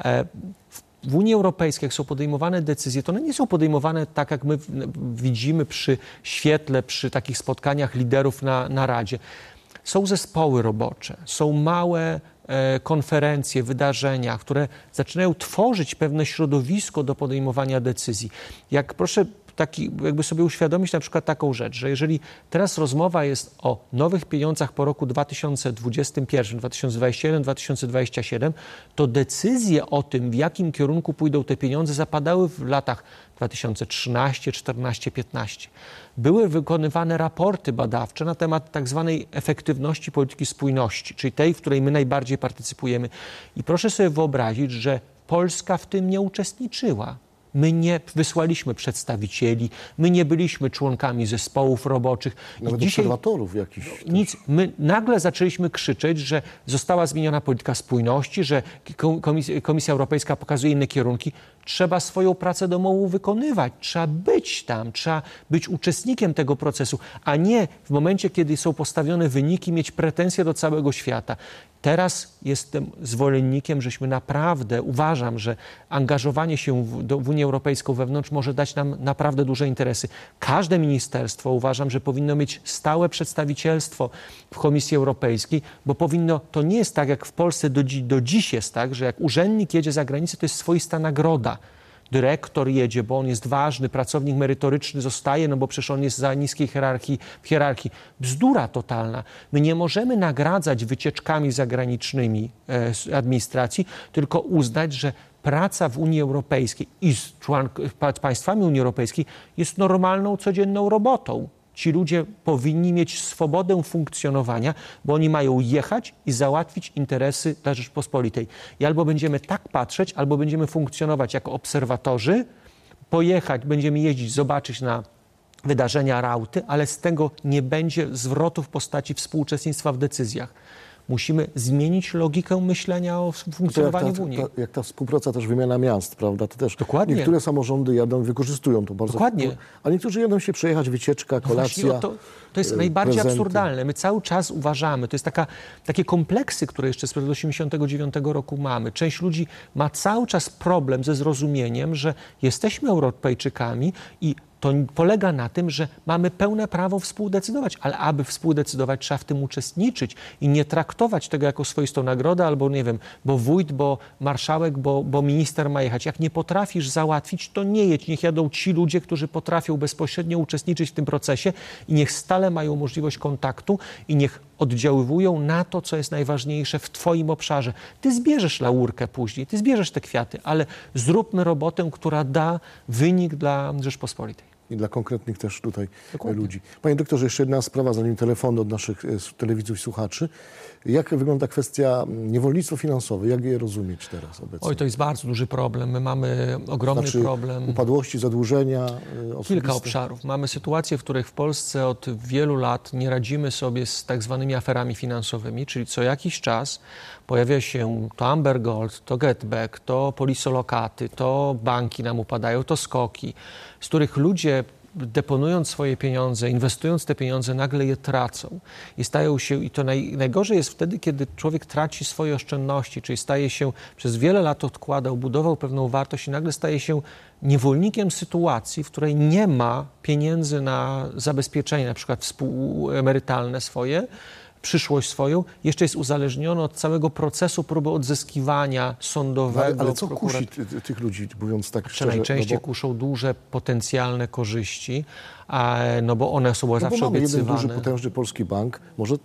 W Unii Europejskiej, jak są podejmowane decyzje, to one nie są podejmowane tak, jak my widzimy przy świetle, przy takich spotkaniach liderów na, na Radzie. Są zespoły robocze, są małe e, konferencje, wydarzenia, które zaczynają tworzyć pewne środowisko do podejmowania decyzji. Jak proszę taki, jakby sobie uświadomić na przykład taką rzecz, że jeżeli teraz rozmowa jest o nowych pieniądzach po roku dwa tysiące dwudziestym pierwszym, dwa tysiące dwudziestym pierwszym, dwa tysiące dwudziestym siódmym, to decyzje o tym, w jakim kierunku pójdą te pieniądze, zapadały w latach dwa tysiące trzynastym, czternastym, piętnastym. Były wykonywane raporty badawcze na temat tak zwanej efektywności polityki spójności, czyli tej, w której my najbardziej partycypujemy. I proszę sobie wyobrazić, że Polska w tym nie uczestniczyła. My nie wysłaliśmy przedstawicieli, my nie byliśmy członkami zespołów roboczych. Nawet I dzisiaj obserwatorów jakichś. nic. My nagle zaczęliśmy krzyczeć, że została zmieniona polityka spójności, że Komisja, Komisja Europejska pokazuje inne kierunki. Trzeba swoją pracę domową wykonywać, trzeba być tam, trzeba być uczestnikiem tego procesu, a nie w momencie, kiedy są postawione wyniki, mieć pretensje do całego świata. Teraz jestem zwolennikiem, żeśmy naprawdę, uważam, że angażowanie się w, do, w Unię Europejską wewnątrz może dać nam naprawdę duże interesy. Każde ministerstwo, uważam, że powinno mieć stałe przedstawicielstwo w Komisji Europejskiej, bo powinno, to nie jest tak, jak w Polsce do, dzi, do dziś jest tak, że jak urzędnik jedzie za granicę, to jest swoista nagroda. Dyrektor jedzie, bo on jest ważny, pracownik merytoryczny zostaje, no bo przecież on jest za niskiej hierarchii, w hierarchii. Bzdura totalna. My nie możemy nagradzać wycieczkami zagranicznymi e, administracji, tylko uznać, że praca w Unii Europejskiej i z członk- państwami Unii Europejskiej jest normalną, codzienną robotą. Ci ludzie powinni mieć swobodę funkcjonowania, bo oni mają jechać i załatwić interesy dla Rzeczpospolitej. I albo będziemy tak patrzeć, albo będziemy funkcjonować jako obserwatorzy, pojechać, będziemy jeździć, zobaczyć na wydarzenia, rauty, ale z tego nie będzie zwrotu w postaci współuczestnictwa w decyzjach. Musimy zmienić logikę myślenia o funkcjonowaniu jak ta, w Unii. Ta, jak ta współpraca, też wymiana miast, prawda? To też Dokładnie. Niektóre samorządy jadą, wykorzystują to bardzo. Dokładnie. A niektórzy jadą się przejechać, wycieczka, kolacja. No to, to jest najbardziej prezenty. absurdalne. My cały czas uważamy, to jest taka, takie kompleksy, które jeszcze sprzed osiemdziesiątego dziewiątego roku mamy. Część ludzi ma cały czas problem ze zrozumieniem, że jesteśmy Europejczykami i to polega na tym, że mamy pełne prawo współdecydować, ale aby współdecydować, trzeba w tym uczestniczyć i nie traktować tego jako swoistą nagrodę albo, nie wiem, bo wójt, bo marszałek, bo, bo minister ma jechać. Jak nie potrafisz załatwić, to nie jedź. Niech jadą ci ludzie, którzy potrafią bezpośrednio uczestniczyć w tym procesie i niech stale mają możliwość kontaktu i niech oddziaływują na to, co jest najważniejsze w twoim obszarze. Ty zbierzesz laurkę później, ty zbierzesz te kwiaty, ale zróbmy robotę, która da wynik dla Rzeczpospolitej. I dla konkretnych też tutaj Dokładnie. ludzi. Panie doktorze, jeszcze jedna sprawa, zanim telefon od naszych telewidzów i słuchaczy. Jak wygląda kwestia niewolnictwa finansowe? Jak je rozumieć teraz obecnie? Oj, to jest bardzo duży problem. My mamy ogromny znaczy, problem. Upadłości, zadłużenia osobiste? Kilka obszarów. Mamy sytuacje, w których w Polsce od wielu lat nie radzimy sobie z tak zwanymi aferami finansowymi, czyli co jakiś czas pojawia się to Amber Gold, to Getback, to polisolokaty, to banki nam upadają, to skoki, z których ludzie deponując swoje pieniądze, inwestując te pieniądze, nagle je tracą i stają się, i to naj, najgorzej jest wtedy, kiedy człowiek traci swoje oszczędności, czyli staje się, przez wiele lat odkładał, budował pewną wartość i nagle staje się niewolnikiem sytuacji, w której nie ma pieniędzy na zabezpieczenie, na przykład współemerytalne swoje, przyszłość swoją, jeszcze jest uzależniony od całego procesu próby odzyskiwania sądowego. Ale, ale co prokurat... kusi ty, tych ludzi, mówiąc tak Czy szczerze? najczęściej no bo... kuszą duże potencjalne korzyści, a, no bo one są no zawsze bo mamy obiecywane. jeden duży, potężny polski bank, może...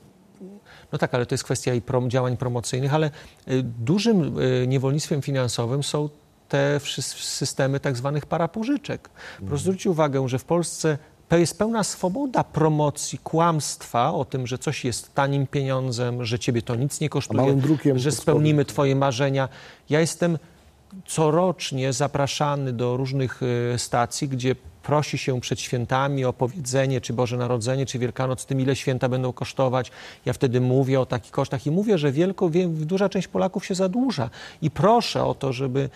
No tak, ale to jest kwestia i prom, działań promocyjnych, ale y, dużym y, niewolnictwem finansowym są te systemy tak zwanych parapożyczek. Proszę zwrócić uwagę, że w Polsce to jest pełna swoboda promocji kłamstwa o tym, że coś jest tanim pieniądzem, że ciebie to nic nie kosztuje, małym drukiem że spełnimy twoje marzenia. Ja jestem corocznie zapraszany do różnych stacji, gdzie prosi się przed świętami o powiedzenie, czy Boże Narodzenie, czy Wielkanoc, tym ile święta będą kosztować. Ja wtedy mówię o takich kosztach i mówię, że wielko, wie, duża część Polaków się zadłuża. I proszę o to, żeby,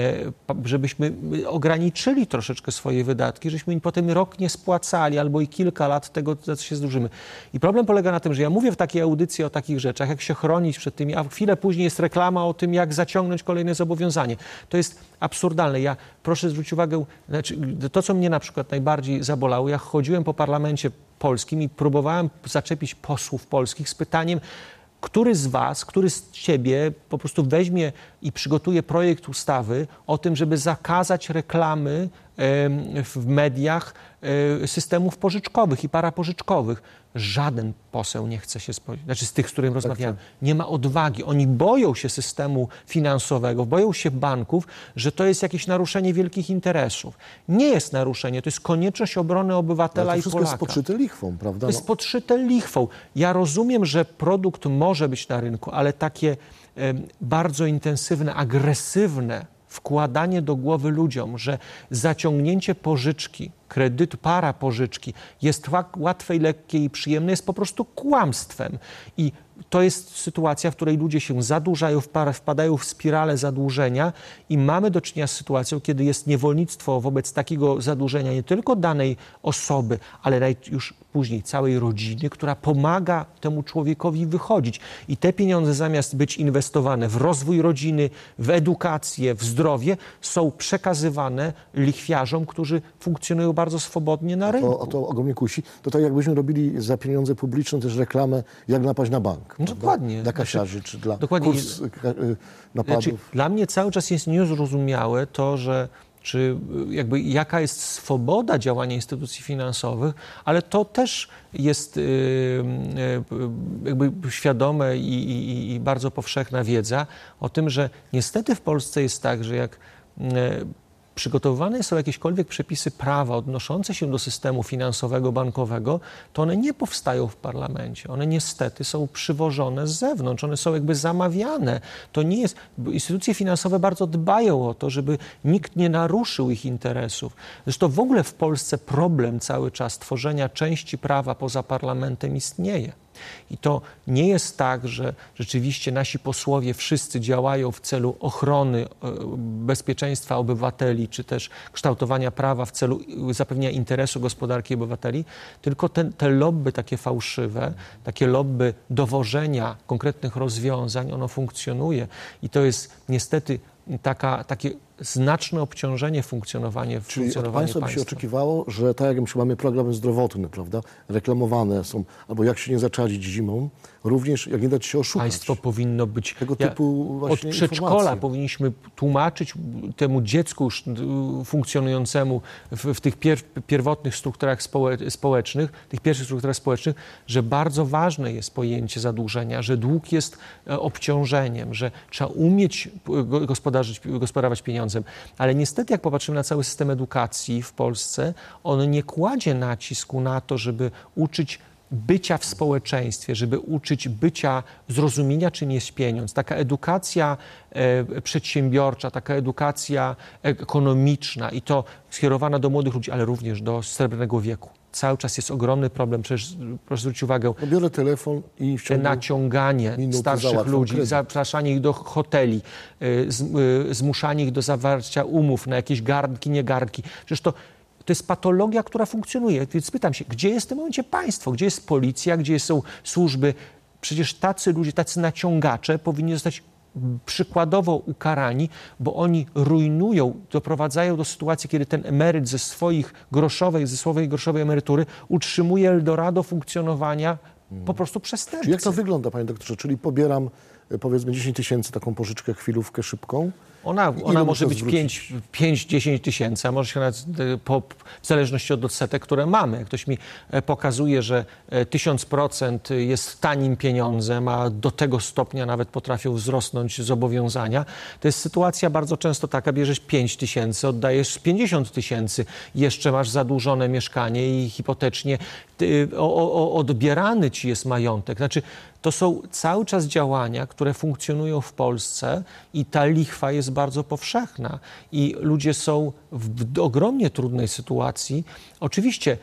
żebyśmy ograniczyli troszeczkę swoje wydatki, żebyśmy im potem rok nie spłacali, albo i kilka lat tego, za co się zdłużymy. I problem polega na tym, że ja mówię w takiej audycji o takich rzeczach, jak się chronić przed tymi, a chwilę później jest reklama o tym, jak zaciągnąć kolejne zobowiązanie. To jest absurdalne. Ja proszę zwrócić uwagę, znaczy, to, co mnie na przykład najbardziej zabolało, ja chodziłem po parlamencie polskim i próbowałem zaczepić posłów polskich z pytaniem, który z was, który z ciebie po prostu weźmie i przygotuje projekt ustawy o tym, żeby zakazać reklamy w mediach systemów pożyczkowych i parapożyczkowych. Żaden poseł nie chce się spodziewać, znaczy z tych, z którymi rozmawiałem, nie ma odwagi. Oni boją się systemu finansowego, boją się banków, że to jest jakieś naruszenie wielkich interesów. Nie jest naruszenie, to jest konieczność obrony obywatela i Polaka. To wszystko jest podszyte lichwą, prawda? To jest podszyte lichwą. Ja rozumiem, że produkt może być na rynku, ale takie e, bardzo intensywne, agresywne wkładanie do głowy ludziom, że zaciągnięcie pożyczki, kredytu, para pożyczki jest łatwe i lekkie i przyjemne, jest po prostu kłamstwem. I to jest sytuacja, w której ludzie się zadłużają, wpadają w spiralę zadłużenia i mamy do czynienia z sytuacją, kiedy jest niewolnictwo wobec takiego zadłużenia nie tylko danej osoby, ale już później całej rodziny, która pomaga temu człowiekowi wychodzić. I te pieniądze zamiast być inwestowane w rozwój rodziny, w edukację, w zdrowie, są przekazywane lichwiarzom, którzy funkcjonują bardzo swobodnie na rynku. O to ogromnie kusi. To tak jakbyśmy robili za pieniądze publiczne też reklamę, jak napaść na bank. No dokładnie. Dla kasiarzy, znaczy, czy dla dokładnie. kurs napadów. Znaczy, dla mnie cały czas jest niezrozumiałe to, że czy jakby jaka jest swoboda działania instytucji finansowych, ale to też jest yy, yy, jakby świadome i, i, i bardzo powszechna wiedza o tym, że niestety w Polsce jest tak, że jak yy, przygotowywane są jakiekolwiek przepisy prawa odnoszące się do systemu finansowego, bankowego, to one nie powstają w parlamencie. One niestety są przywożone z zewnątrz, one są jakby zamawiane. To nie jest... Instytucje finansowe bardzo dbają o to, żeby nikt nie naruszył ich interesów. Zresztą w ogóle w Polsce problem cały czas tworzenia części prawa poza parlamentem istnieje. I to nie jest tak, że rzeczywiście nasi posłowie wszyscy działają w celu ochrony bezpieczeństwa obywateli, czy też kształtowania prawa w celu zapewnienia interesu gospodarki obywateli, tylko te, te lobby takie fałszywe, takie lobby dowożenia konkretnych rozwiązań, ono funkcjonuje. I to jest niestety taka, takie znaczne obciążenie funkcjonowanie w Czyli funkcjonowanie od państwa by się oczekiwało, że tak jak my mamy program zdrowotny, prawda, reklamowane są, albo jak się nie zaczadzić zimą, również jak nie dać się oszukać. Państwo powinno być... Tego typu ja, właśnie od przedszkola informacje. powinniśmy tłumaczyć temu dziecku już funkcjonującemu w, w tych pier, pierwotnych strukturach społe, społecznych, tych pierwszych strukturach społecznych, że bardzo ważne jest pojęcie zadłużenia, że dług jest obciążeniem, że trzeba umieć gospodarzyć, gospodarować pieniądzem. Ale niestety, jak popatrzymy na cały system edukacji w Polsce, on nie kładzie nacisku na to, żeby uczyć bycia w społeczeństwie, żeby uczyć bycia, zrozumienia, czym jest pieniądz. Taka edukacja e, przedsiębiorcza, taka edukacja ekonomiczna i to skierowana do młodych ludzi, ale również do srebrnego wieku. Cały czas jest ogromny problem. Przecież, proszę zwrócić uwagę, no biorę telefon i w ciągu naciąganie starszych ludzi, kredyt. Zapraszanie ich do hoteli, y, z, y, zmuszanie ich do zawarcia umów na jakieś garnki, nie garnki. Przecież to, to jest patologia, która funkcjonuje. Więc pytam się, gdzie jest w tym momencie państwo? Gdzie jest policja? Gdzie są służby? Przecież tacy ludzie, tacy naciągacze powinni zostać przykładowo ukarani, bo oni rujnują, doprowadzają do sytuacji, kiedy ten emeryt ze swoich groszowej, ze swojej groszowej emerytury utrzymuje Eldorado funkcjonowania hmm. po prostu przestępcy. Czyli jak to wygląda, panie doktorze? Czyli pobieram powiedzmy dziesięć tysięcy taką pożyczkę, chwilówkę szybką Ona, Ile ona muszę może być zwrócić? pięć do dziesięciu tysięcy, a może się nawet e, po, w zależności od odsetek, które mamy. Jak ktoś mi e, pokazuje, że e, tysiąc procent jest tanim pieniądzem, a do tego stopnia nawet potrafią wzrosnąć zobowiązania, to jest sytuacja bardzo często taka, bierzesz pięć tysięcy, oddajesz pięćdziesiąt tysięcy, jeszcze masz zadłużone mieszkanie i hipotecznie ty, o, o, odbierany ci jest majątek. Znaczy, to są cały czas działania, które funkcjonują w Polsce i ta lichwa jest bardzo powszechna i ludzie są w ogromnie trudnej sytuacji. Oczywiście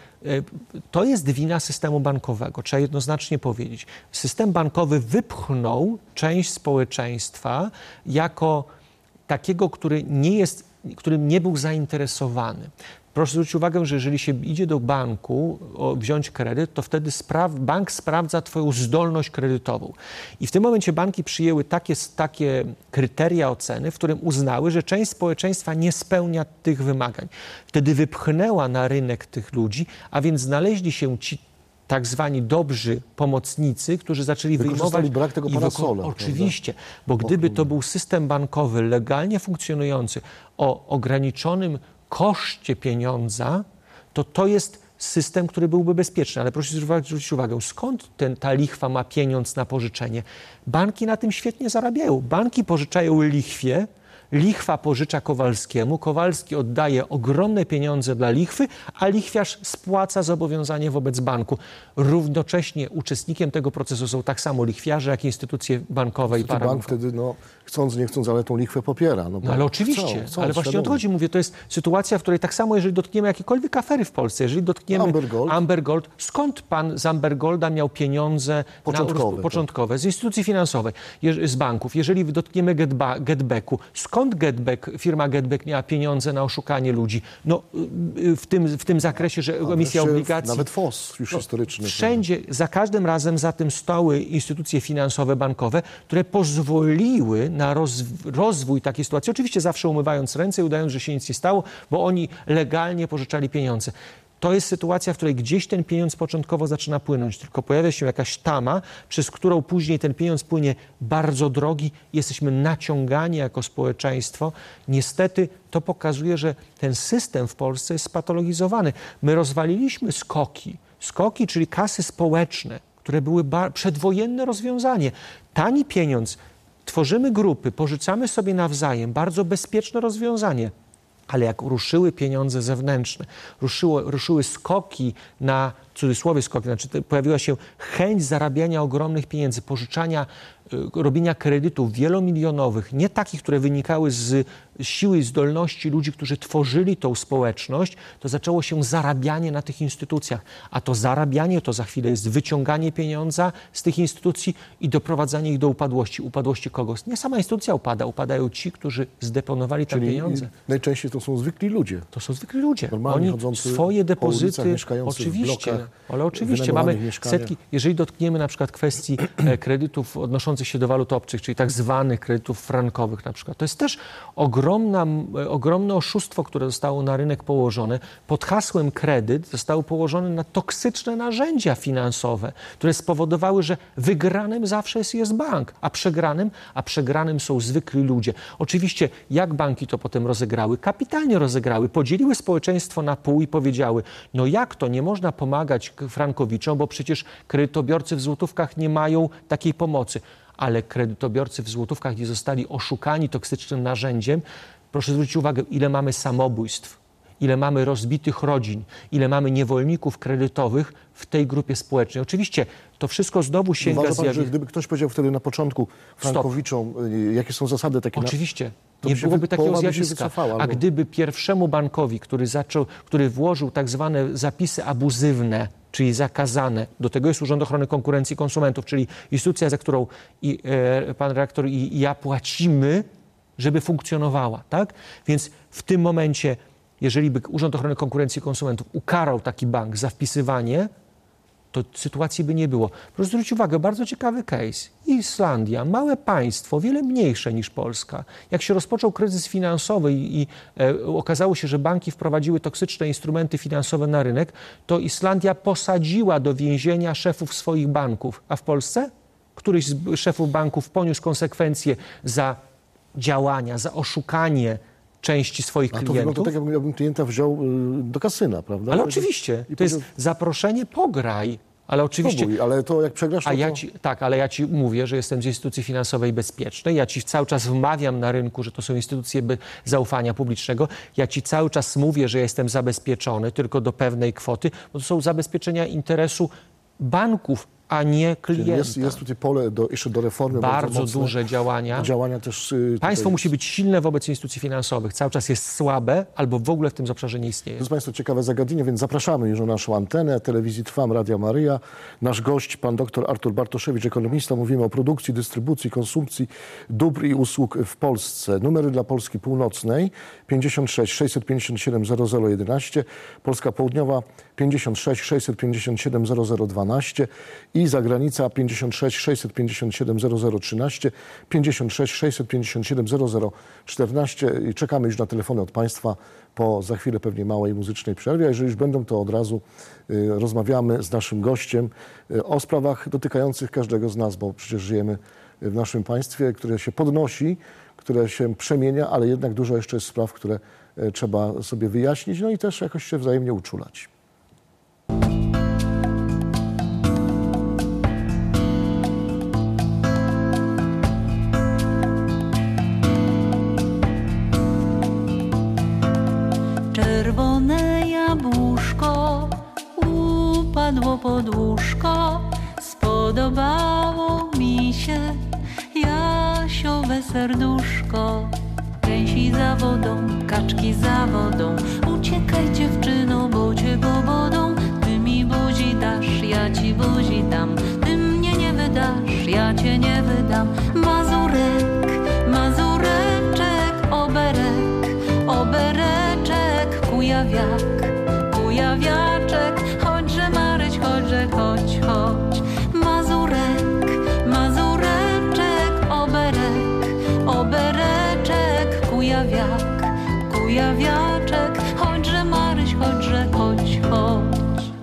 to jest wina systemu bankowego, trzeba jednoznacznie powiedzieć. System bankowy wypchnął część społeczeństwa jako takiego, który nie jest, którym nie był zainteresowany. Proszę zwrócić uwagę, że jeżeli się idzie do banku o, wziąć kredyt, to wtedy spraw, bank sprawdza twoją zdolność kredytową. I w tym momencie banki przyjęły takie, takie kryteria oceny, w którym uznały, że część społeczeństwa nie spełnia tych wymagań. Wtedy wypchnęła na rynek tych ludzi, a więc znaleźli się ci tak zwani dobrzy pomocnicy, którzy zaczęli wyjmować... brak tego i parasola. Oczywiście, bo gdyby to był system bankowy legalnie funkcjonujący o ograniczonym koszcie pieniądza, to to jest system, który byłby bezpieczny. Ale proszę zwrócić uwagę, skąd ten, ta lichwa ma pieniądz na pożyczenie? Banki na tym świetnie zarabiają. Banki pożyczają lichwie, lichwa pożycza Kowalskiemu, Kowalski oddaje ogromne pieniądze dla lichwy, a lichwiarz spłaca zobowiązanie wobec banku. Równocześnie uczestnikiem tego procesu są tak samo lichwiarze, jak i instytucje bankowe i Bank parabankowe. wtedy, no, chcąc, nie chcąc, ale tą lichwę popiera. No, No ale oczywiście, chcą, chcą, ale właśnie świadomie. odchodzi, mówię, to jest sytuacja, w której tak samo, jeżeli dotkniemy jakiejkolwiek afery w Polsce, jeżeli dotkniemy Amber Gold. Amber Gold, skąd pan z Amber Golda miał pieniądze Początkowe, na, początkowe z instytucji finansowej, je, z banków, jeżeli dotkniemy Getba, Getbacku, skąd Getback, firma Getback miała pieniądze na oszukanie ludzi? No w tym, w tym zakresie, że A emisja wreszcie obligacji... Nawet F O S już historyczny. Wszędzie, za każdym razem za tym stały instytucje finansowe, bankowe, które pozwoliły na roz, rozwój takiej sytuacji. Oczywiście zawsze umywając ręce i udając, że się nic nie stało, bo oni legalnie pożyczali pieniądze. To jest sytuacja, w której gdzieś ten pieniądz początkowo zaczyna płynąć, tylko pojawia się jakaś tama, przez którą później ten pieniądz płynie bardzo drogi. Jesteśmy naciągani jako społeczeństwo. Niestety to pokazuje, że ten system w Polsce jest spatologizowany. My rozwaliliśmy skoki. Skoki, czyli kasy społeczne, które były przedwojenne rozwiązanie. Tani pieniądz, tworzymy grupy, pożyczamy sobie nawzajem, bardzo bezpieczne rozwiązanie. Ale jak ruszyły pieniądze zewnętrzne, ruszyło, ruszyły skoki na, w cudzysłowie skoki, znaczy pojawiła się chęć zarabiania ogromnych pieniędzy, pożyczania, y, robienia kredytów wielomilionowych, nie takich, które wynikały z siły i zdolności ludzi, którzy tworzyli tą społeczność, to zaczęło się zarabianie na tych instytucjach. A to zarabianie to za chwilę jest wyciąganie pieniądza z tych instytucji i doprowadzanie ich do upadłości. Upadłości kogo? Nie sama instytucja upada, upadają ci, którzy zdeponowali tam Czyli pieniądze. najczęściej to są zwykli ludzie. To są zwykli ludzie. Normalnie Oni chodzący swoje po depozyty, ulicach, mieszkający w oczywiście, blokach, ale oczywiście mamy wynajmowanych mieszkaniach. setki, jeżeli dotkniemy na przykład kwestii e, kredytów odnoszących się do walut obcych, czyli tak zwanych kredytów frankowych na przykład, to jest też ogromna, e, ogromne oszustwo, które zostało na rynek położone. Pod hasłem kredyt zostały położone na toksyczne narzędzia finansowe, które spowodowały, że wygranym zawsze jest, jest bank, a przegranym, a przegranym są zwykli ludzie. Oczywiście jak banki to potem rozegrały? Kapitalnie rozegrały, podzieliły społeczeństwo na pół i powiedziały, no jak to, nie można pomagać frankowiczom, bo przecież kredytobiorcy w złotówkach nie mają takiej pomocy. Ale kredytobiorcy w złotówkach nie zostali oszukani toksycznym narzędziem. Proszę zwrócić uwagę, ile mamy samobójstw, ile mamy rozbitych rodzin, ile mamy niewolników kredytowych w tej grupie społecznej. Oczywiście to wszystko znowu sięga Uważa pan, zjawisk... że gdyby ktoś powiedział wtedy na początku frankowiczom, y, jakie są zasady takie... Oczywiście. To Nie by się byłoby wy- takiego połowa by się zjawiska. wycofała, A albo- gdyby pierwszemu bankowi, który zaczął, który włożył tak zwane zapisy abuzywne, czyli zakazane, do tego jest Urząd Ochrony Konkurencji i Konsumentów, czyli instytucja, za którą i, e, pan redaktor i, i ja płacimy, żeby funkcjonowała, tak? Więc w tym momencie, jeżeli by Urząd Ochrony Konkurencji i Konsumentów ukarał taki bank za wpisywanie, to sytuacji by nie było. Proszę zwrócić uwagę, bardzo ciekawy case. Islandia, małe państwo, o wiele mniejsze niż Polska. Jak się rozpoczął kryzys finansowy i, i e, okazało się, że banki wprowadziły toksyczne instrumenty finansowe na rynek, to Islandia posadziła do więzienia szefów swoich banków. A w Polsce? Któryś z szefów banków poniósł konsekwencje za działania, za oszukanie części swoich A to klientów. wygląda tak, jakbym, jakbym klienta wziął y, do kasyna, prawda? Ale oczywiście, I to jest powiedział, zaproszenie, pograj. Ale oczywiście, próbuj, ale to jak przegrasz, to a ja to... ci, tak, ale ja ci mówię, że jestem z instytucji finansowej bezpiecznej. Ja ci cały czas wmawiam na rynku, że to są instytucje be- zaufania publicznego. Ja ci cały czas mówię, że jestem zabezpieczony tylko do pewnej kwoty, bo to są zabezpieczenia interesu banków, a nie klienta. Jest, jest tutaj pole do, jeszcze do reformy. Bardzo mocne. duże działania. Działania też... y, Państwo tutaj... musi być silne wobec instytucji finansowych. Cały czas jest słabe albo w ogóle w tym obszarze nie istnieje. To jest Państwo ciekawe zagadnienie, więc zapraszamy już na naszą antenę telewizji Trwam, Radia Maryja. Nasz gość, pan dr Artur Bartoszewicz, ekonomista. Mówimy o produkcji, dystrybucji, konsumpcji dóbr i usług w Polsce. Numery dla Polski Północnej pięćdziesiąt sześć sześćset pięćdziesiąt siedem zero zero jedenaście, Polska Południowa pięćdziesiąt sześć sześćset pięćdziesiąt siedem zero zero dwanaście i zagranica pięćdziesiąt sześć sześćset pięćdziesiąt siedem zero zero trzynaście, pięćdziesiąt sześć sześćset pięćdziesiąt siedem zero zero czternaście i czekamy już na telefony od Państwa po za chwilę pewnie małej muzycznej przerwie. A jeżeli już będą, to od razu y, rozmawiamy z naszym gościem y, o sprawach dotykających każdego z nas, bo przecież żyjemy w naszym państwie, które się podnosi, które się przemienia, ale jednak dużo jeszcze jest spraw, które y, trzeba sobie wyjaśnić, no i też jakoś się wzajemnie uczulać. Czerwone jabłuszko upadło pod łóżko, spodobało mi się jasiowe serduszko. Gęsi za wodą, kaczki za wodą, uciekaj dziewczyno, bo cię powodą. Ty mi buzi dasz, ja ci buzi dam, ty mnie nie wydasz, ja cię nie wydam. Mazurek, mazureczek, oberek, obereczek, kujawiak, kujawiaczek, chodźże Maryś, chodźże, chodź, chodź. Mazurek, mazureczek, oberek, obereczek, kujawiak, kujawiaczek, chodźże Maryś, chodźże, chodź, chodź.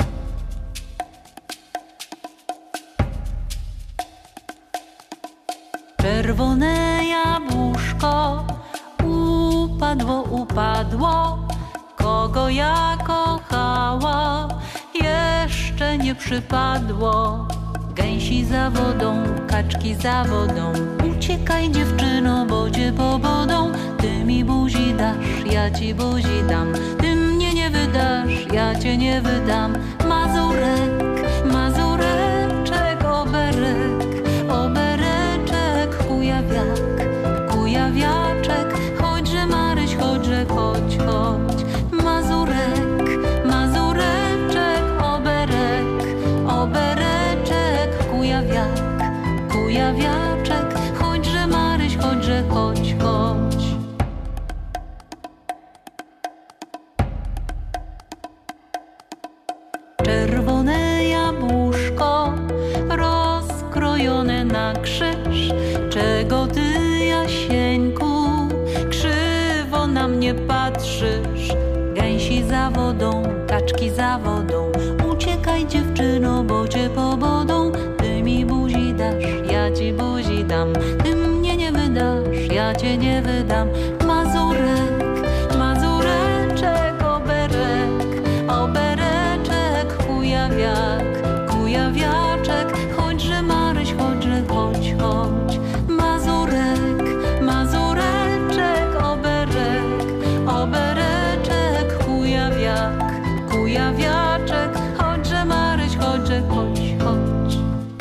Czerwone jabłuszko upadło, upadło, kogo ja kochała, jeszcze nie przypadło. Gęsi za wodą, kaczki za wodą, uciekaj dziewczyno, bo cię powodą. Ty mi buzi dasz, ja ci buzi dam, ty mnie nie wydasz, ja cię nie wydam. Mazurek, mazureczek, oberek, obereczek, kujawiak, kujawiaczek, chodźże Maryś, chodźże, chodź, chodź. Mazurek, mazureczek, oberek, obereczek, kujawiak, kujawiaczek, chodźże Maryś, chodźże, chodź, chodź. Czerwone jabłuszko rozkrojone na krzyż, czego ty, Jasieńku, krzywo na mnie patrzysz. Gęsi za wodą, kaczki za wodą, uciekaj dziewczyno, bo cię powodą. Ty mi buzi dasz, ja ci buzi dam, ty mnie nie wydasz, ja cię nie wydam. Mazurek, mazureczek, oberek, obereczek, kujawiak, kujawiaczek, chodźże Maryś, chodźże, chodź, chodź. Mazurek, mazureczek, oberek, obereczek, kujawiak, kujawiaczek, chodźże Maryś, chodźże, chodź, chodź.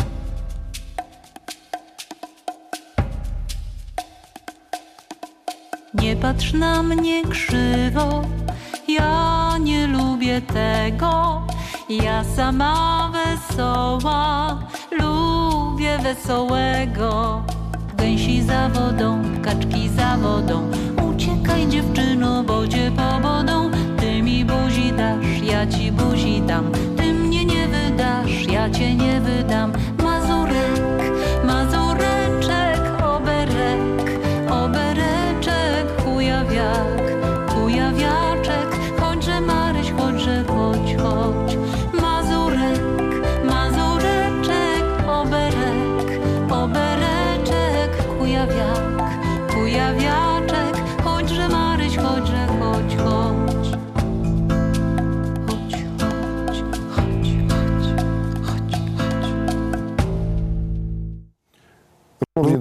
Nie patrz na mnie krzywo, ja nie lubię tego. Ja sama wesoła, lubię wesołego. Gęsi za wodą, kaczki za wodą, uciekaj dziewczyno, bo cię powodą. Ty mi buzi dasz, ja ci buzi dam, ty mnie nie wydasz, ja cię nie wydam. Mazurek, mazureczek, oberek, obereczek, kujawiak, kujawiaczek, chodźże Maryś, chodźże, chodź, chodź. Mazurek, mazureczek, oberek, obereczek, kujawiak, kujawiak.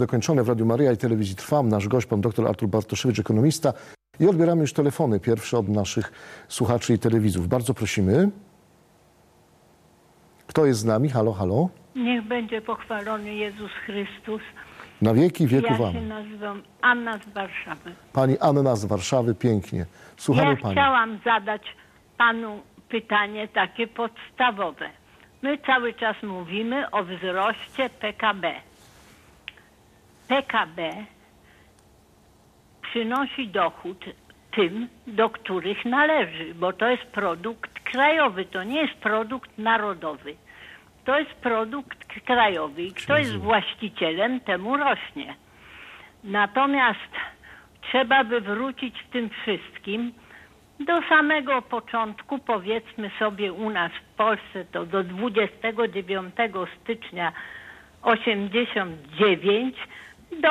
Niedokończone w Radiu Maryja i Telewizji Trwam. Nasz gość, pan dr Artur Bartoszewicz, ekonomista. I odbieramy już telefony pierwsze od naszych słuchaczy i telewidzów. Bardzo prosimy. Kto jest z nami? Halo, halo. Niech będzie pochwalony Jezus Chrystus. Na wieki wieków Ja Amen. się nazywam Anna z Warszawy. Pani Anna z Warszawy, pięknie. Słuchamy Ja pani. chciałam zadać panu pytanie takie podstawowe. My cały czas mówimy o wzroście P K B. P K B przynosi dochód tym, do których należy, bo to jest produkt krajowy, to nie jest produkt narodowy. To jest produkt krajowy i kto jest właścicielem, temu rośnie. Natomiast trzeba by wrócić w tym wszystkim do samego początku, powiedzmy sobie u nas w Polsce, to do dwudziestego dziewiątego stycznia osiemdziesiąt dziewięć do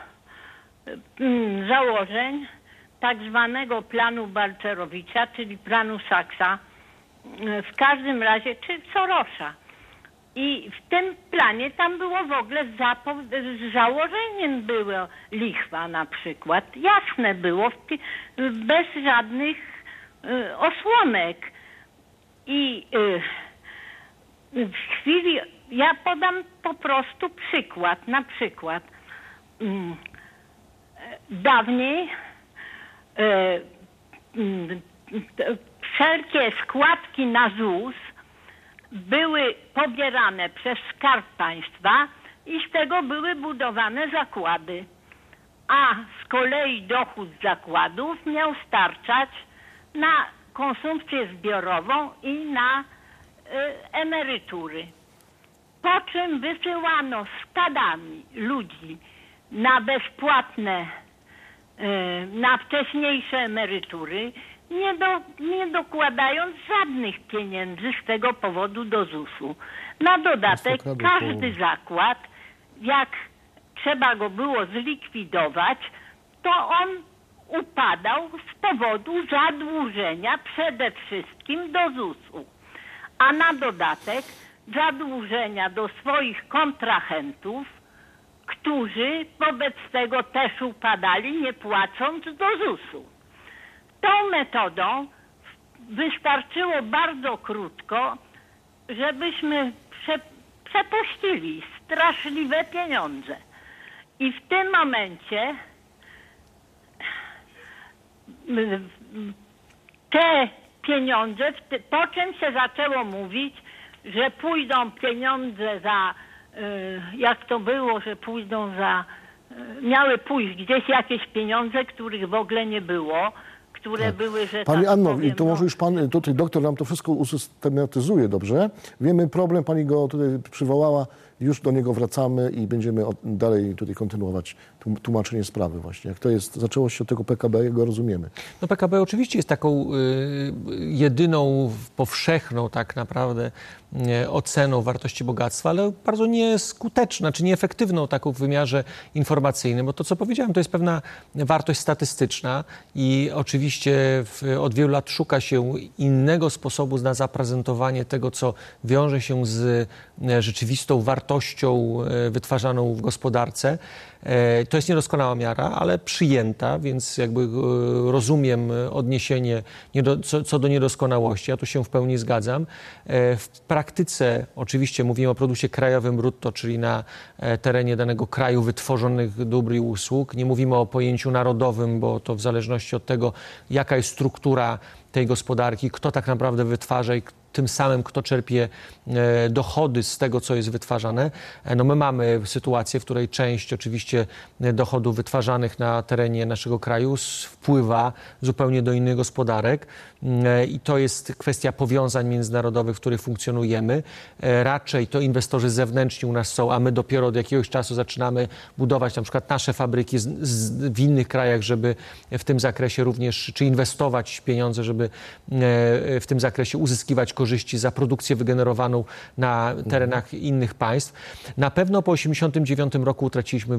mm, założeń tak zwanego planu Balcerowicza, czyli planu Saksa, w każdym razie, czy Sorosa. I w tym planie tam było w ogóle zapo- z założeniem była lichwa na przykład. Jasne było, bez żadnych y, osłonek. I y, w chwili, ja podam po prostu przykład, na przykład y, dawniej y, y, y, wszelkie składki na ZUS były pobierane przez Skarb Państwa i z tego były budowane zakłady. A z kolei dochód z zakładów miał starczać na konsumpcję zbiorową i na y, emerytury. Po czym wysyłano stadami ludzi na bezpłatne, y, na wcześniejsze emerytury, Nie, do, nie dokładając żadnych pieniędzy z tego powodu do ZUS-u. Na dodatek każdy zakład, jak trzeba go było zlikwidować, to on upadał z powodu zadłużenia przede wszystkim do ZUS-u. A na dodatek zadłużenia do swoich kontrahentów, którzy wobec tego też upadali, nie płacąc do ZUS-u. Tą metodą wystarczyło bardzo krótko, żebyśmy prze, przepuścili straszliwe pieniądze. I w tym momencie te pieniądze, po czym się zaczęło mówić, że pójdą pieniądze za, jak to było, że pójdą za, miały pójść gdzieś jakieś pieniądze, których w ogóle nie było, które tak. były, że Pani tak Anno, powiem, i to może no... już pan, tutaj doktor nam to wszystko usystematyzuje, dobrze? Wiemy problem, pani go tutaj przywołała, już do niego wracamy i będziemy dalej tutaj kontynuować tłumaczenie sprawy właśnie. Jak to jest, zaczęło się od tego P K B, jak go rozumiemy. No P K B oczywiście jest taką y, jedyną, powszechną tak naprawdę y, oceną wartości bogactwa, ale bardzo nieskuteczna, czy nieefektywną taką w wymiarze informacyjnym, bo to, co powiedziałem, to jest pewna wartość statystyczna i oczywiście w, od wielu lat szuka się innego sposobu na zaprezentowanie tego, co wiąże się z y, rzeczywistą wartością y, wytwarzaną w gospodarce. To jest niedoskonała miara, ale przyjęta, więc jakby rozumiem odniesienie co, co do niedoskonałości. Ja tu się w pełni zgadzam. W praktyce oczywiście mówimy o produkcie krajowym brutto, czyli na terenie danego kraju wytworzonych dóbr i usług. Nie mówimy o pojęciu narodowym, bo to w zależności od tego, jaka jest struktura tej gospodarki, kto tak naprawdę wytwarza i tym samym kto czerpie e, dochody z tego, co jest wytwarzane. E, no my mamy sytuację, w której część oczywiście dochodów wytwarzanych na terenie naszego kraju wpływa zupełnie do innych gospodarek e, i to jest kwestia powiązań międzynarodowych, w których funkcjonujemy. E, raczej to inwestorzy zewnętrzni u nas są, a my dopiero od jakiegoś czasu zaczynamy budować na przykład nasze fabryki z, z, w innych krajach, żeby w tym zakresie również, czy inwestować pieniądze, żeby e, w tym zakresie uzyskiwać korzyści korzyści za produkcję wygenerowaną na terenach mhm. innych państw. Na pewno po osiemdziesiątym dziewiątym roku utraciliśmy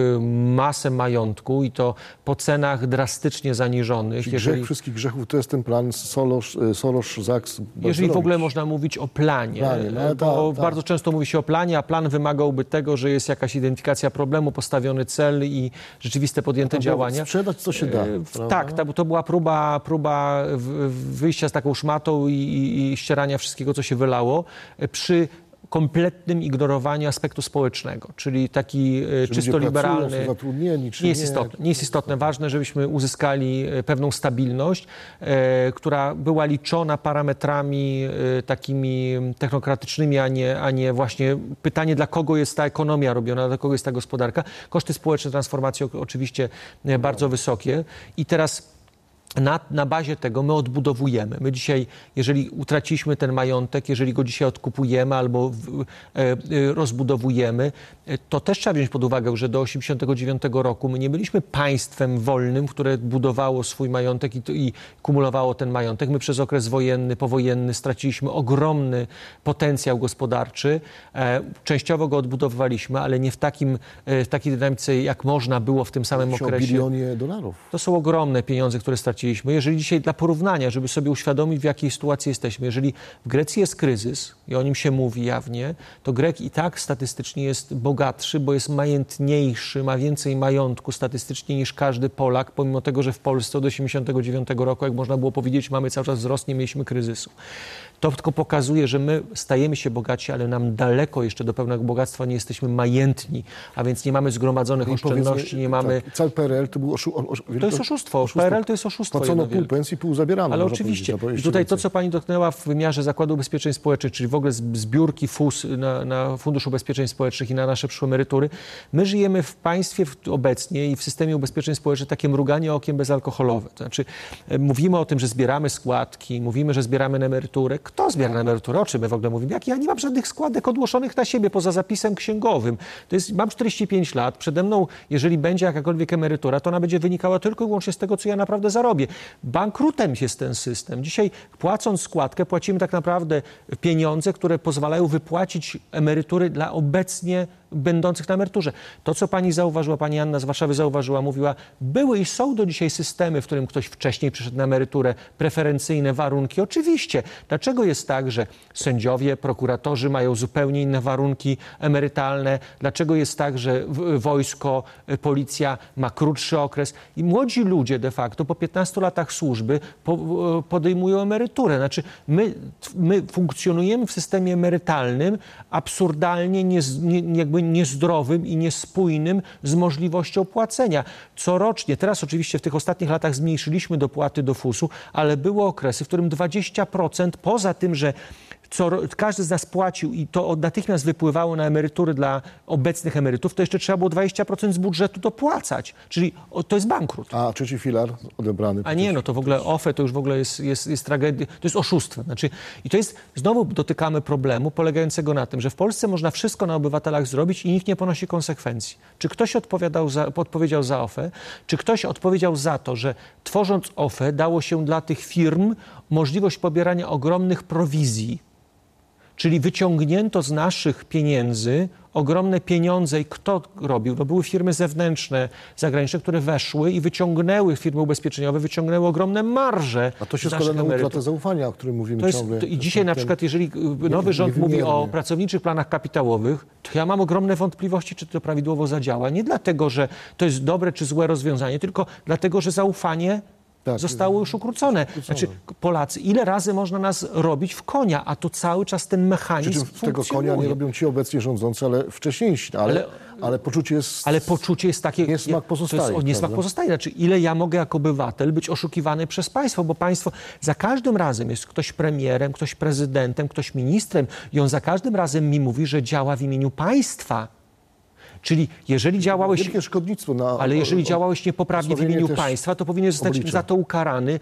masę majątku i to po cenach drastycznie zaniżonych. Czyli jeżeli, grzech wszystkich grzechów to jest ten plan Soros, Soros, Sachs. Jeżeli w ogóle można mówić o planie, planie no, bo ta, ta. bardzo często mówi się o planie, a plan wymagałby tego, że jest jakaś identyfikacja problemu, postawiony cel i rzeczywiste podjęte no, działania. Sprzedać co się da. Tak, to, to była próba, próba wyjścia z taką szmatą i, i, i ścierania wszystkiego, co się wylało, przy kompletnym ignorowaniu aspektu społecznego, czyli taki czy czysto liberalny. Pracują, są zatrudnieni, czy nie jest istotne. Nie jest istotne. Ważne, żebyśmy uzyskali pewną stabilność, e, która była liczona parametrami e, takimi technokratycznymi, a nie, a nie właśnie pytanie, dla kogo jest ta ekonomia robiona, dla kogo jest ta gospodarka. Koszty społeczne transformacji oczywiście bardzo wysokie i teraz Na, na bazie tego my odbudowujemy. My dzisiaj, jeżeli utraciliśmy ten majątek, jeżeli go dzisiaj odkupujemy albo w, e, rozbudowujemy, to też trzeba wziąć pod uwagę, że do osiemdziesiątego dziewiątego roku my nie byliśmy państwem wolnym, które budowało swój majątek i, i kumulowało ten majątek. My przez okres wojenny, powojenny straciliśmy ogromny potencjał gospodarczy. E, częściowo go odbudowywaliśmy, ale nie w, takim, e, w takiej dynamice, jak można było w tym samym okresie. O bilionie dolarów. To są ogromne pieniądze, które straciliśmy. Jeżeli dzisiaj dla porównania, żeby sobie uświadomić, w jakiej sytuacji jesteśmy, jeżeli w Grecji jest kryzys i o nim się mówi jawnie, to Grek i tak statystycznie jest bogatszy, bo jest majętniejszy, ma więcej majątku statystycznie niż każdy Polak, pomimo tego, że w Polsce od osiemdziesiątego dziewiątego roku, jak można było powiedzieć, mamy cały czas wzrost, nie mieliśmy kryzysu. To tylko pokazuje, że my stajemy się bogaci, ale nam daleko jeszcze do pełnego bogactwa nie jesteśmy majętni, a więc nie mamy zgromadzonych I oszczędności, nie mamy... Tak, cały P R L to był oszu... o, o, To jest oszustwo. oszustwo. P R L to jest oszustwo. Płacono pół pensji, pół zabierano. Ale oczywiście. I tutaj to, co pani dotknęła w wymiarze Zakładu Ubezpieczeń Społecznych, czyli w ogóle zbiórki F U S na, na Fundusz Ubezpieczeń Społecznych i na nasze przyszłe emerytury, my żyjemy w państwie obecnie i w systemie ubezpieczeń społecznych takie mruganie okiem bezalkoholowe. To znaczy mówimy o tym, że zbieramy składki, mówimy, że zbieramy na emeryturę. Kto zbiera na emeryturę? O czym my w ogóle mówimy? Jak ja nie mam żadnych składek odłoszonych na siebie poza zapisem księgowym. To jest, mam czterdzieści pięć lat, przede mną, jeżeli będzie jakakolwiek emerytura, to ona będzie wynikała tylko i wyłącznie z tego, co ja naprawdę zarobię. Bankrutem jest ten system. Dzisiaj płacąc składkę, płacimy tak naprawdę pieniądze, które pozwalają wypłacić emerytury dla obecnie będących na emeryturze. To, co pani zauważyła, pani Anna z Warszawy zauważyła, mówiła, były i są do dzisiaj systemy, w którym ktoś wcześniej przyszedł na emeryturę, preferencyjne warunki. Oczywiście. Dlaczego jest tak, że sędziowie, prokuratorzy mają zupełnie inne warunki emerytalne? Dlaczego jest tak, że wojsko, policja ma krótszy okres? I młodzi ludzie de facto po piętnastu latach służby podejmują emeryturę. Znaczy my, my funkcjonujemy w systemie emerytalnym absurdalnie, nie, nie, jakby niezdrowym i niespójnym z możliwością płacenia. Corocznie, teraz oczywiście w tych ostatnich latach zmniejszyliśmy dopłaty do F U S-u, ale były okresy, w którym dwadzieścia procent, poza tym, że co każdy z nas płacił i to natychmiast wypływało na emerytury dla obecnych emerytów, to jeszcze trzeba było dwadzieścia procent z budżetu dopłacać. Czyli to jest bankrut. A trzeci filar odebrany. A nie, no to w ogóle O F E to już w ogóle jest, jest, jest tragedia, to jest oszustwo. Znaczy, i to jest, znowu dotykamy problemu polegającego na tym, że w Polsce można wszystko na obywatelach zrobić i nikt nie ponosi konsekwencji. Czy ktoś odpowiadał za, odpowiedział za O F E? Czy ktoś odpowiedział za to, że tworząc O F E dało się dla tych firm możliwość pobierania ogromnych prowizji? Czyli wyciągnięto z naszych pieniędzy ogromne pieniądze i kto robił? No były firmy zewnętrzne, zagraniczne, które weszły i wyciągnęły, firmy ubezpieczeniowe wyciągnęły ogromne marże. A to się składa na utratę zaufania, o którym mówimy to jest, ciągle. To, I dzisiaj na przykład, jeżeli nowy rząd mówi o pracowniczych planach kapitałowych, to ja mam ogromne wątpliwości, czy to prawidłowo zadziała. Nie dlatego, że to jest dobre czy złe rozwiązanie, tylko dlatego, że zaufanie Tak, zostało już ukrócone. Znaczy, Polacy, ile razy można nas robić w konia, a tu cały czas ten mechanizm funkcjonuje. Tego konia nie robią ci obecnie rządzący, ale wcześniejsi. Ale, ale, ale poczucie jest... Ale poczucie jest takie... Niesmak pozostaje. To jest niesmak pozostaje. Znaczy, ile ja mogę jako obywatel być oszukiwany przez państwo, bo państwo za każdym razem jest ktoś premierem, ktoś prezydentem, ktoś ministrem i on za każdym razem mi mówi, że działa w imieniu państwa. Czyli jeżeli działałeś... Wielkie szkodnictwo na... Ale jeżeli działałeś niepoprawnie w imieniu państwa, to powinieneś zostać oblicze. za to ukarany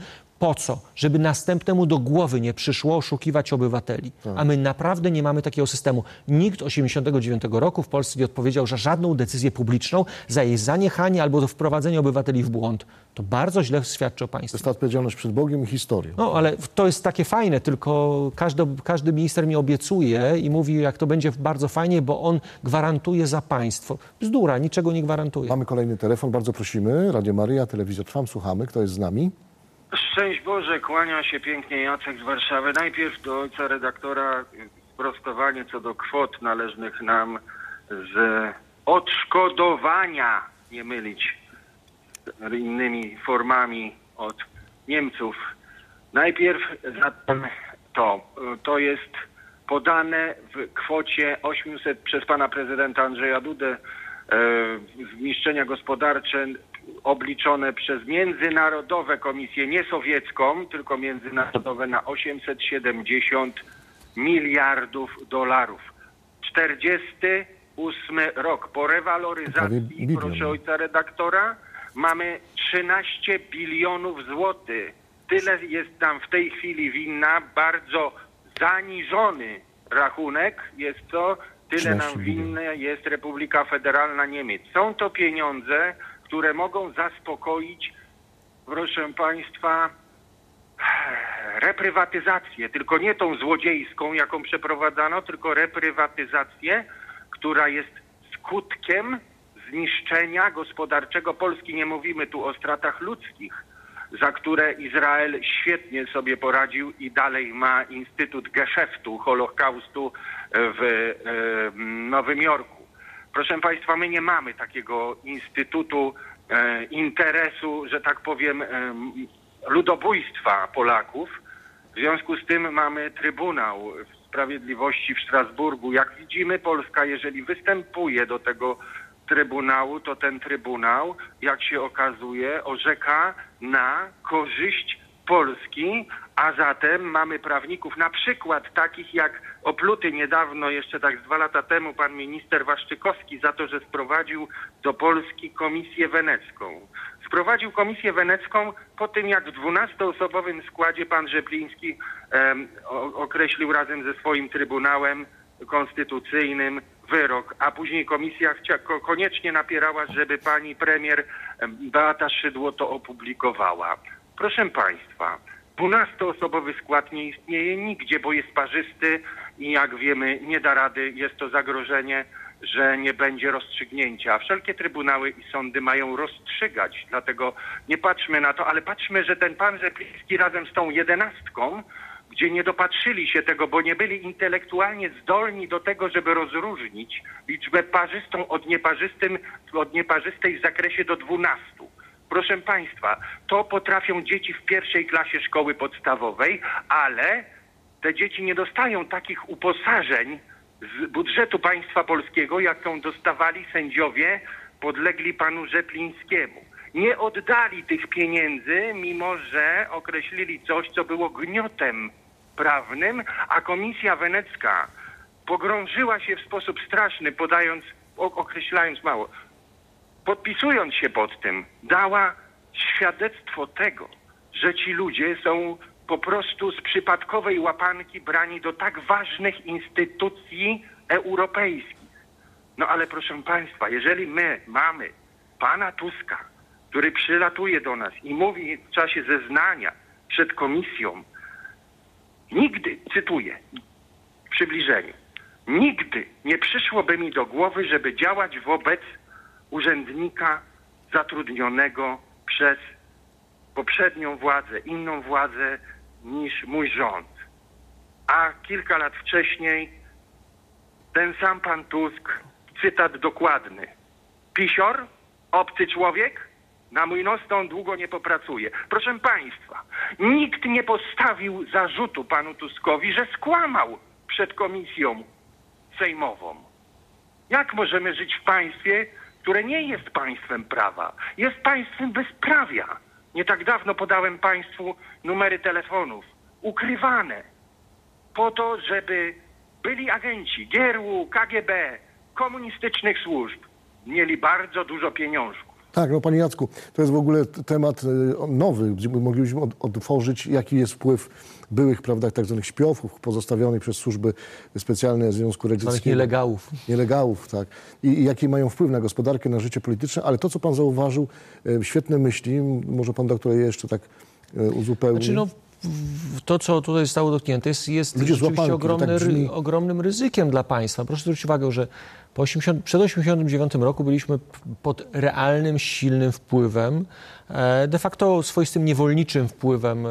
Po co? Żeby następnemu do głowy nie przyszło oszukiwać obywateli. A my naprawdę nie mamy takiego systemu. Nikt od osiemdziesiątego dziewiątego roku w Polsce nie odpowiedział za żadną decyzję publiczną, za jej zaniechanie albo za wprowadzenie obywateli w błąd. To bardzo źle świadczy o To państwie. jest ta odpowiedzialność przed Bogiem i historią. No, ale to jest takie fajne, tylko każdy, każdy minister mi obiecuje i mówi, jak to będzie bardzo fajnie, bo on gwarantuje za państwo. Bzdura, niczego nie gwarantuje. Mamy kolejny telefon, bardzo prosimy. Radio Maryja, Telewizja Trwam, słuchamy. Kto jest z nami? Szczęść Boże, kłania się pięknie Jacek z Warszawy. Najpierw do ojca redaktora sprostowanie co do kwot należnych nam z odszkodowania, nie mylić z innymi formami od Niemców. Najpierw zatem to, to jest podane w kwocie osiemset przez pana prezydenta Andrzeja Dudę e, zniszczenia gospodarcze obliczone przez międzynarodowe komisje, nie sowiecką, tylko międzynarodowe, na osiemset siedemdziesiąt miliardów dolarów. czterdziesty ósmy rok. Po rewaloryzacji, bilion. proszę ojca redaktora, mamy trzynaście bilionów złotych. Tyle jest nam w tej chwili winna bardzo zaniżony rachunek. Jest to, tyle nam winna jest Republika Federalna Niemiec. Są to pieniądze, które mogą zaspokoić, proszę państwa, reprywatyzację, tylko nie tą złodziejską, jaką przeprowadzano, tylko reprywatyzację, która jest skutkiem zniszczenia gospodarczego Polski. Nie mówimy tu o stratach ludzkich, za które Izrael świetnie sobie poradził i dalej ma Instytut Geszeftu, Holokaustu w Nowym Jorku. Proszę państwa, my nie mamy takiego instytutu e, interesu, że tak powiem, e, ludobójstwa Polaków. W związku z tym mamy Trybunał Sprawiedliwości w Strasburgu. Jak widzimy, Polska, jeżeli występuje do tego Trybunału, to ten Trybunał, jak się okazuje, orzeka na korzyść Polski, a zatem mamy prawników, na przykład takich jak opluty niedawno, jeszcze tak z dwa lata temu, pan minister Waszczykowski za to, że sprowadził do Polski Komisję Wenecką. Sprowadził Komisję Wenecką po tym, jak w dwunastoosobowym składzie pan Rzepliński um, określił razem ze swoim Trybunałem Konstytucyjnym wyrok, a później komisja chcia, koniecznie napierała, żeby pani premier Beata Szydło to opublikowała. Proszę państwa, dwunastoosobowy skład nie istnieje nigdzie, bo jest parzysty i jak wiemy nie da rady, jest to zagrożenie, że nie będzie rozstrzygnięcia. Wszelkie trybunały i sądy mają rozstrzygać, dlatego nie patrzmy na to, ale patrzmy, że ten pan Rzepliński razem z tą jedenastką, gdzie nie dopatrzyli się tego, bo nie byli intelektualnie zdolni do tego, żeby rozróżnić liczbę parzystą od nieparzystym, od nieparzystej w zakresie do dwunastu. Proszę państwa, to potrafią dzieci w pierwszej klasie szkoły podstawowej, ale te dzieci nie dostają takich uposażeń z budżetu państwa polskiego, jaką dostawali sędziowie podlegli panu Rzeplińskiemu. Nie oddali tych pieniędzy, mimo że określili coś, co było gniotem prawnym, a Komisja Wenecka pogrążyła się w sposób straszny, podając, określając mało, podpisując się pod tym, dała świadectwo tego, że ci ludzie są po prostu z przypadkowej łapanki brani do tak ważnych instytucji europejskich. No ale proszę państwa, jeżeli my mamy pana Tuska, który przylatuje do nas i mówi w czasie zeznania przed komisją, nigdy, cytuję, w przybliżeniu, nigdy nie przyszłoby mi do głowy, żeby działać wobec urzędnika zatrudnionego przez poprzednią władzę, inną władzę niż mój rząd. A kilka lat wcześniej ten sam pan Tusk, cytat dokładny, pisior, obcy człowiek, na mój nos to on długo nie popracuje. Proszę państwa, nikt nie postawił zarzutu panu Tuskowi, że skłamał przed komisją sejmową. Jak możemy żyć w państwie, które nie jest państwem prawa, jest państwem bezprawia? Nie tak dawno podałem państwu numery telefonów, ukrywane, po to, żeby byli agenci G R U, K G B, komunistycznych służb mieli bardzo dużo pieniążków. Tak, no Panie Jacku, to jest w ogóle temat nowy, gdzie moglibyśmy otworzyć, jaki jest wpływ byłych, prawda, tak zwanych śpiowów pozostawionych przez służby specjalne Związku Radzieckiego. Nielegałów. Nielegalów, tak. I, I jaki mają wpływ na gospodarkę, na życie polityczne, ale to, co pan zauważył, świetne myśli, może pan doktor je jeszcze tak uzupełni. Znaczy, no, to, co tutaj zostało dotknięte, jest, jest rzeczywiście ogromne, tak ry, ogromnym ryzykiem dla państwa. Proszę zwrócić uwagę, że po osiemdziesiątym, przed osiemdziesiątym dziewiątym roku byliśmy pod realnym, silnym wpływem, de facto swoistym niewolniczym wpływem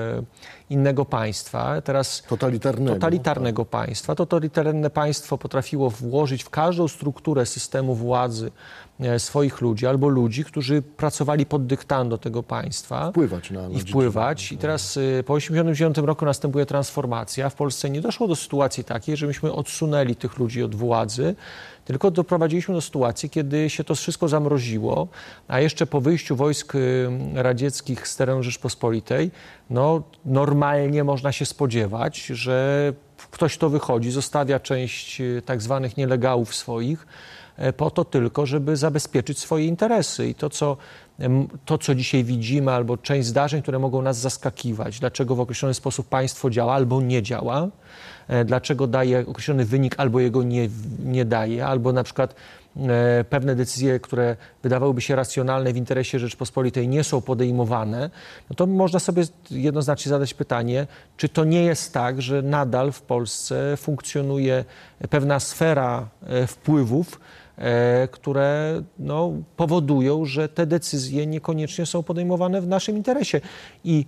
innego państwa. Teraz totalitarnego, totalitarnego tak. państwa. Totalitarne państwo potrafiło włożyć w każdą strukturę systemu władzy swoich ludzi albo ludzi, którzy pracowali pod dyktando tego państwa. Wpływać na, na I wpływać. I teraz po osiemdziesiątym dziewiątym roku następuje transformacja. W Polsce nie doszło do sytuacji takiej, że myśmy odsunęli tych ludzi od władzy, tylko doprowadziliśmy do sytuacji, kiedy się to wszystko zamroziło, a jeszcze po wyjściu wojsk radzieckich z terenu Rzeczpospolitej, no normalnie można się spodziewać, że ktoś, kto wychodzi, zostawia część tak zwanych nielegałów swoich, po to tylko, żeby zabezpieczyć swoje interesy. I to co, to, co dzisiaj widzimy, albo część zdarzeń, które mogą nas zaskakiwać, dlaczego w określony sposób państwo działa albo nie działa, dlaczego daje określony wynik albo jego nie, nie daje, albo na przykład e, pewne decyzje, które wydawałyby się racjonalne w interesie Rzeczpospolitej, nie są podejmowane, no to można sobie jednoznacznie zadać pytanie, czy to nie jest tak, że nadal w Polsce funkcjonuje pewna sfera e, wpływów, e, które no, powodują, że te decyzje niekoniecznie są podejmowane w naszym interesie. I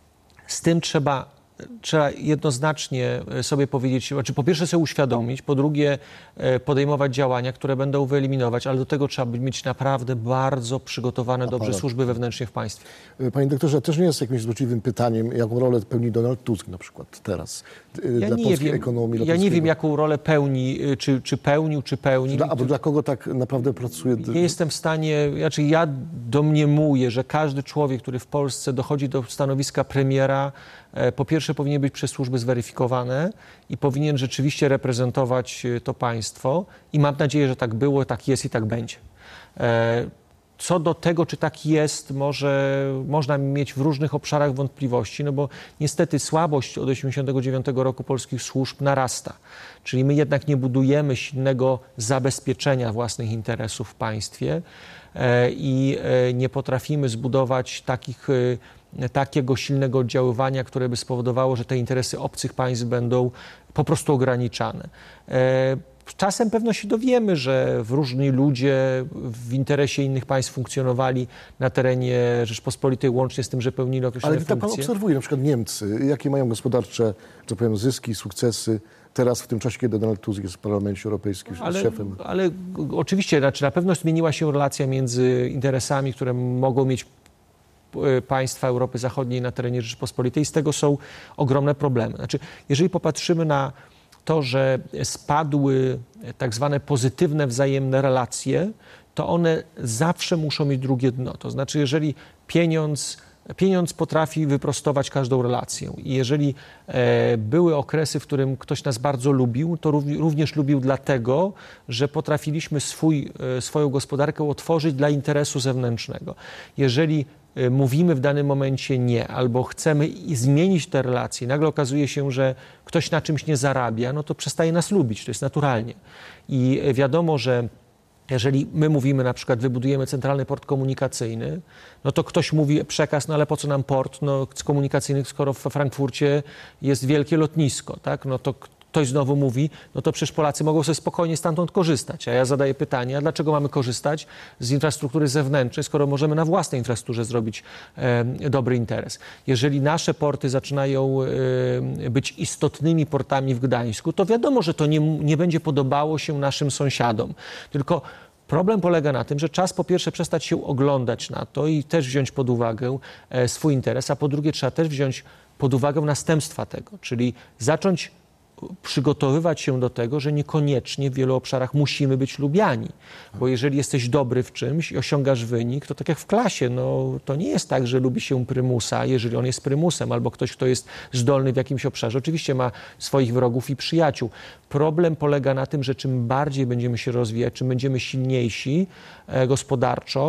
z tym trzeba Trzeba jednoznacznie sobie powiedzieć, znaczy po pierwsze sobie uświadomić, po drugie podejmować działania, które będą wyeliminować, ale do tego trzeba mieć naprawdę bardzo przygotowane dobrze Aparat. służby wewnętrzne w państwie. Panie doktorze, też nie jest jakimś złośliwym pytaniem, jaką rolę pełni Donald Tusk na przykład teraz ja dla nie polskiej wiem, ekonomii. Dla ja polskiego... nie wiem, jaką rolę pełni, czy, czy pełnił, czy pełni. Dla, albo dla kogo tak naprawdę pracuje? Nie jestem w stanie, znaczy ja domniemuję, że każdy człowiek, który w Polsce dochodzi do stanowiska premiera, po pierwsze powinien być przez służby zweryfikowane i powinien rzeczywiście reprezentować to państwo i mam nadzieję, że tak było, tak jest i tak będzie. Co do tego, czy tak jest, może można mieć w różnych obszarach wątpliwości, no bo niestety słabość od osiemdziesiątego dziewiątego roku polskich służb narasta. Czyli my jednak nie budujemy silnego zabezpieczenia własnych interesów w państwie i nie potrafimy zbudować takich takiego silnego oddziaływania, które by spowodowało, że te interesy obcych państw będą po prostu ograniczane. Czasem pewno się dowiemy, że różni ludzie w interesie innych państw funkcjonowali na terenie Rzeczpospolitej, łącznie z tym, że pełnili określone funkcje. Ale tak pan obserwuje, na przykład Niemcy, jakie mają gospodarcze, że powiem, zyski, sukcesy teraz w tym czasie, kiedy Donald Tusk jest w Parlamencie Europejskim ale, szefem. Ale oczywiście, znaczy na pewno zmieniła się relacja między interesami, które mogą mieć państwa Europy Zachodniej na terenie Rzeczypospolitej. Z tego są ogromne problemy. Znaczy, jeżeli popatrzymy na to, że spadły tak zwane pozytywne wzajemne relacje, to one zawsze muszą mieć drugie dno. To znaczy, jeżeli pieniądz, pieniądz potrafi wyprostować każdą relację i jeżeli e, były okresy, w którym ktoś nas bardzo lubił, to rów, również lubił dlatego, że potrafiliśmy swój, e, swoją gospodarkę otworzyć dla interesu zewnętrznego. Jeżeli mówimy w danym momencie nie, albo chcemy zmienić te relacje, nagle okazuje się, że ktoś na czymś nie zarabia, no to przestaje nas lubić, to jest naturalnie. I wiadomo, że jeżeli my mówimy na przykład, wybudujemy centralny port komunikacyjny, no to ktoś mówi przekaz, no ale po co nam port no, komunikacyjny, skoro w Frankfurcie jest wielkie lotnisko, tak? No to ktoś znowu mówi, no to przecież Polacy mogą sobie spokojnie stamtąd korzystać. A ja zadaję pytanie, a dlaczego mamy korzystać z infrastruktury zewnętrznej, skoro możemy na własnej infrastrukturze zrobić e, dobry interes. Jeżeli nasze porty zaczynają e, być istotnymi portami w Gdańsku, to wiadomo, że to nie, nie będzie podobało się naszym sąsiadom. Tylko problem polega na tym, że czas po pierwsze przestać się oglądać na to i też wziąć pod uwagę e, swój interes, a po drugie trzeba też wziąć pod uwagę następstwa tego, czyli zacząć przygotowywać się do tego, że niekoniecznie w wielu obszarach musimy być lubiani. Bo jeżeli jesteś dobry w czymś i osiągasz wynik, to tak jak w klasie, no to nie jest tak, że lubi się prymusa, jeżeli on jest prymusem, albo ktoś, kto jest zdolny w jakimś obszarze. Oczywiście ma swoich wrogów i przyjaciół. Problem polega na tym, że czym bardziej będziemy się rozwijać, czym będziemy silniejsi gospodarczo,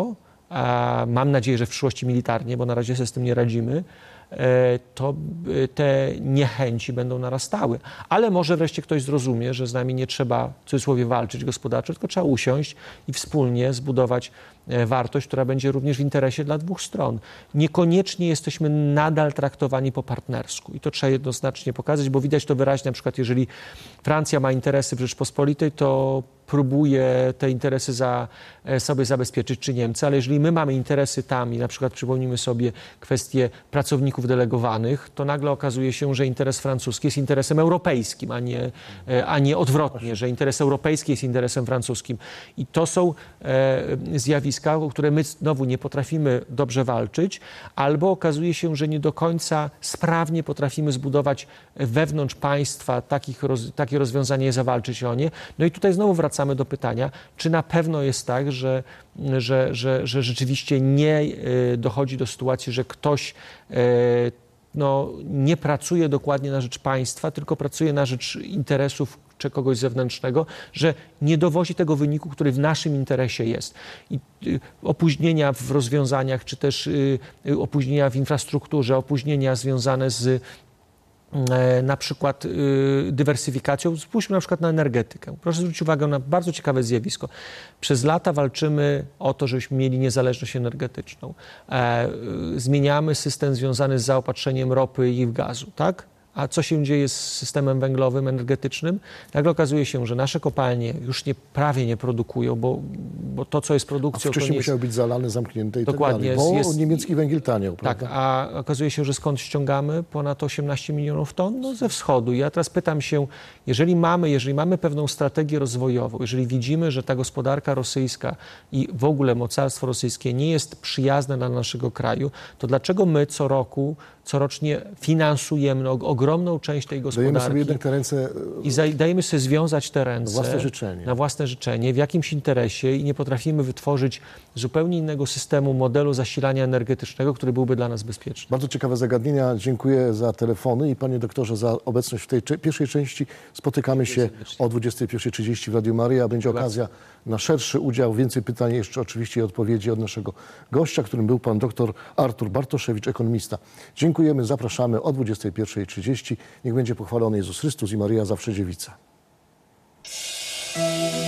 a mam nadzieję, że w przyszłości militarnie, bo na razie sobie z tym nie radzimy, to te niechęci będą narastały. Ale może wreszcie ktoś zrozumie, że z nami nie trzeba w cudzysłowie walczyć gospodarczo, tylko trzeba usiąść i wspólnie zbudować wartość, która będzie również w interesie dla dwóch stron. Niekoniecznie jesteśmy nadal traktowani po partnersku i to trzeba jednoznacznie pokazać, bo widać to wyraźnie, na przykład jeżeli Francja ma interesy w Rzeczpospolitej, to próbuje te interesy za, sobie zabezpieczyć, czy Niemcy, ale jeżeli my mamy interesy tam i na przykład przypomnimy sobie kwestię pracowników delegowanych, to nagle okazuje się, że interes francuski jest interesem europejskim, a nie, a nie odwrotnie, że interes europejski jest interesem francuskim. I to są e, zjawiska, o które my znowu nie potrafimy dobrze walczyć, albo okazuje się, że nie do końca sprawnie potrafimy zbudować wewnątrz państwa takich roz, takie rozwiązanie i zawalczyć o nie. No i tutaj znowu wracamy do pytania, czy na pewno jest tak, że, że, że, że rzeczywiście nie dochodzi do sytuacji, że ktoś no, nie pracuje dokładnie na rzecz państwa, tylko pracuje na rzecz interesów czy kogoś zewnętrznego, że nie dowozi tego wyniku, który w naszym interesie jest. I opóźnienia w rozwiązaniach, czy też opóźnienia w infrastrukturze, opóźnienia związane z na przykład y, dywersyfikacją. Spójrzmy na przykład na energetykę. Proszę zwrócić uwagę na bardzo ciekawe zjawisko. Przez lata walczymy o to, żebyśmy mieli niezależność energetyczną. E, y, zmieniamy system związany z zaopatrzeniem ropy i gazu, tak? A co się dzieje z systemem węglowym, energetycznym? Nagle okazuje się, że nasze kopalnie już nie, prawie nie produkują, bo, bo to, co jest produkcją... A wcześniej to nie jest... musiały być zalane, zamknięte i Dokładnie, tak dalej, bo jest, niemiecki węgiel taniał, tak, prawda? a okazuje się, że skąd ściągamy ponad osiemnaście milionów ton? No ze wschodu. Ja teraz pytam się, jeżeli mamy, jeżeli mamy pewną strategię rozwojową, jeżeli widzimy, że ta gospodarka rosyjska i w ogóle mocarstwo rosyjskie nie jest przyjazne dla naszego kraju, to dlaczego my co roku, corocznie finansujemy no, ogromną część tej gospodarki? Dajemy sobie jednak te ręce... I za, dajemy sobie związać te ręce na własne życzenie. na własne życzenie, w jakimś interesie i nie potrafimy wytworzyć zupełnie innego systemu, modelu zasilania energetycznego, który byłby dla nas bezpieczny. Bardzo ciekawe zagadnienia. Dziękuję za telefony i panie doktorze za obecność w tej cze- pierwszej części. Spotykamy się o dwudziestej pierwszej trzydzieści w Radiu Maryja. Będzie okazja na szerszy udział. Więcej pytań jeszcze oczywiście i odpowiedzi od naszego gościa, którym był pan doktor Artur Bartoszewicz, ekonomista. Dziękujemy, zapraszamy o dwudziestej pierwszej trzydzieści. Niech będzie pochwalony Jezus Chrystus i Maryja zawsze dziewica.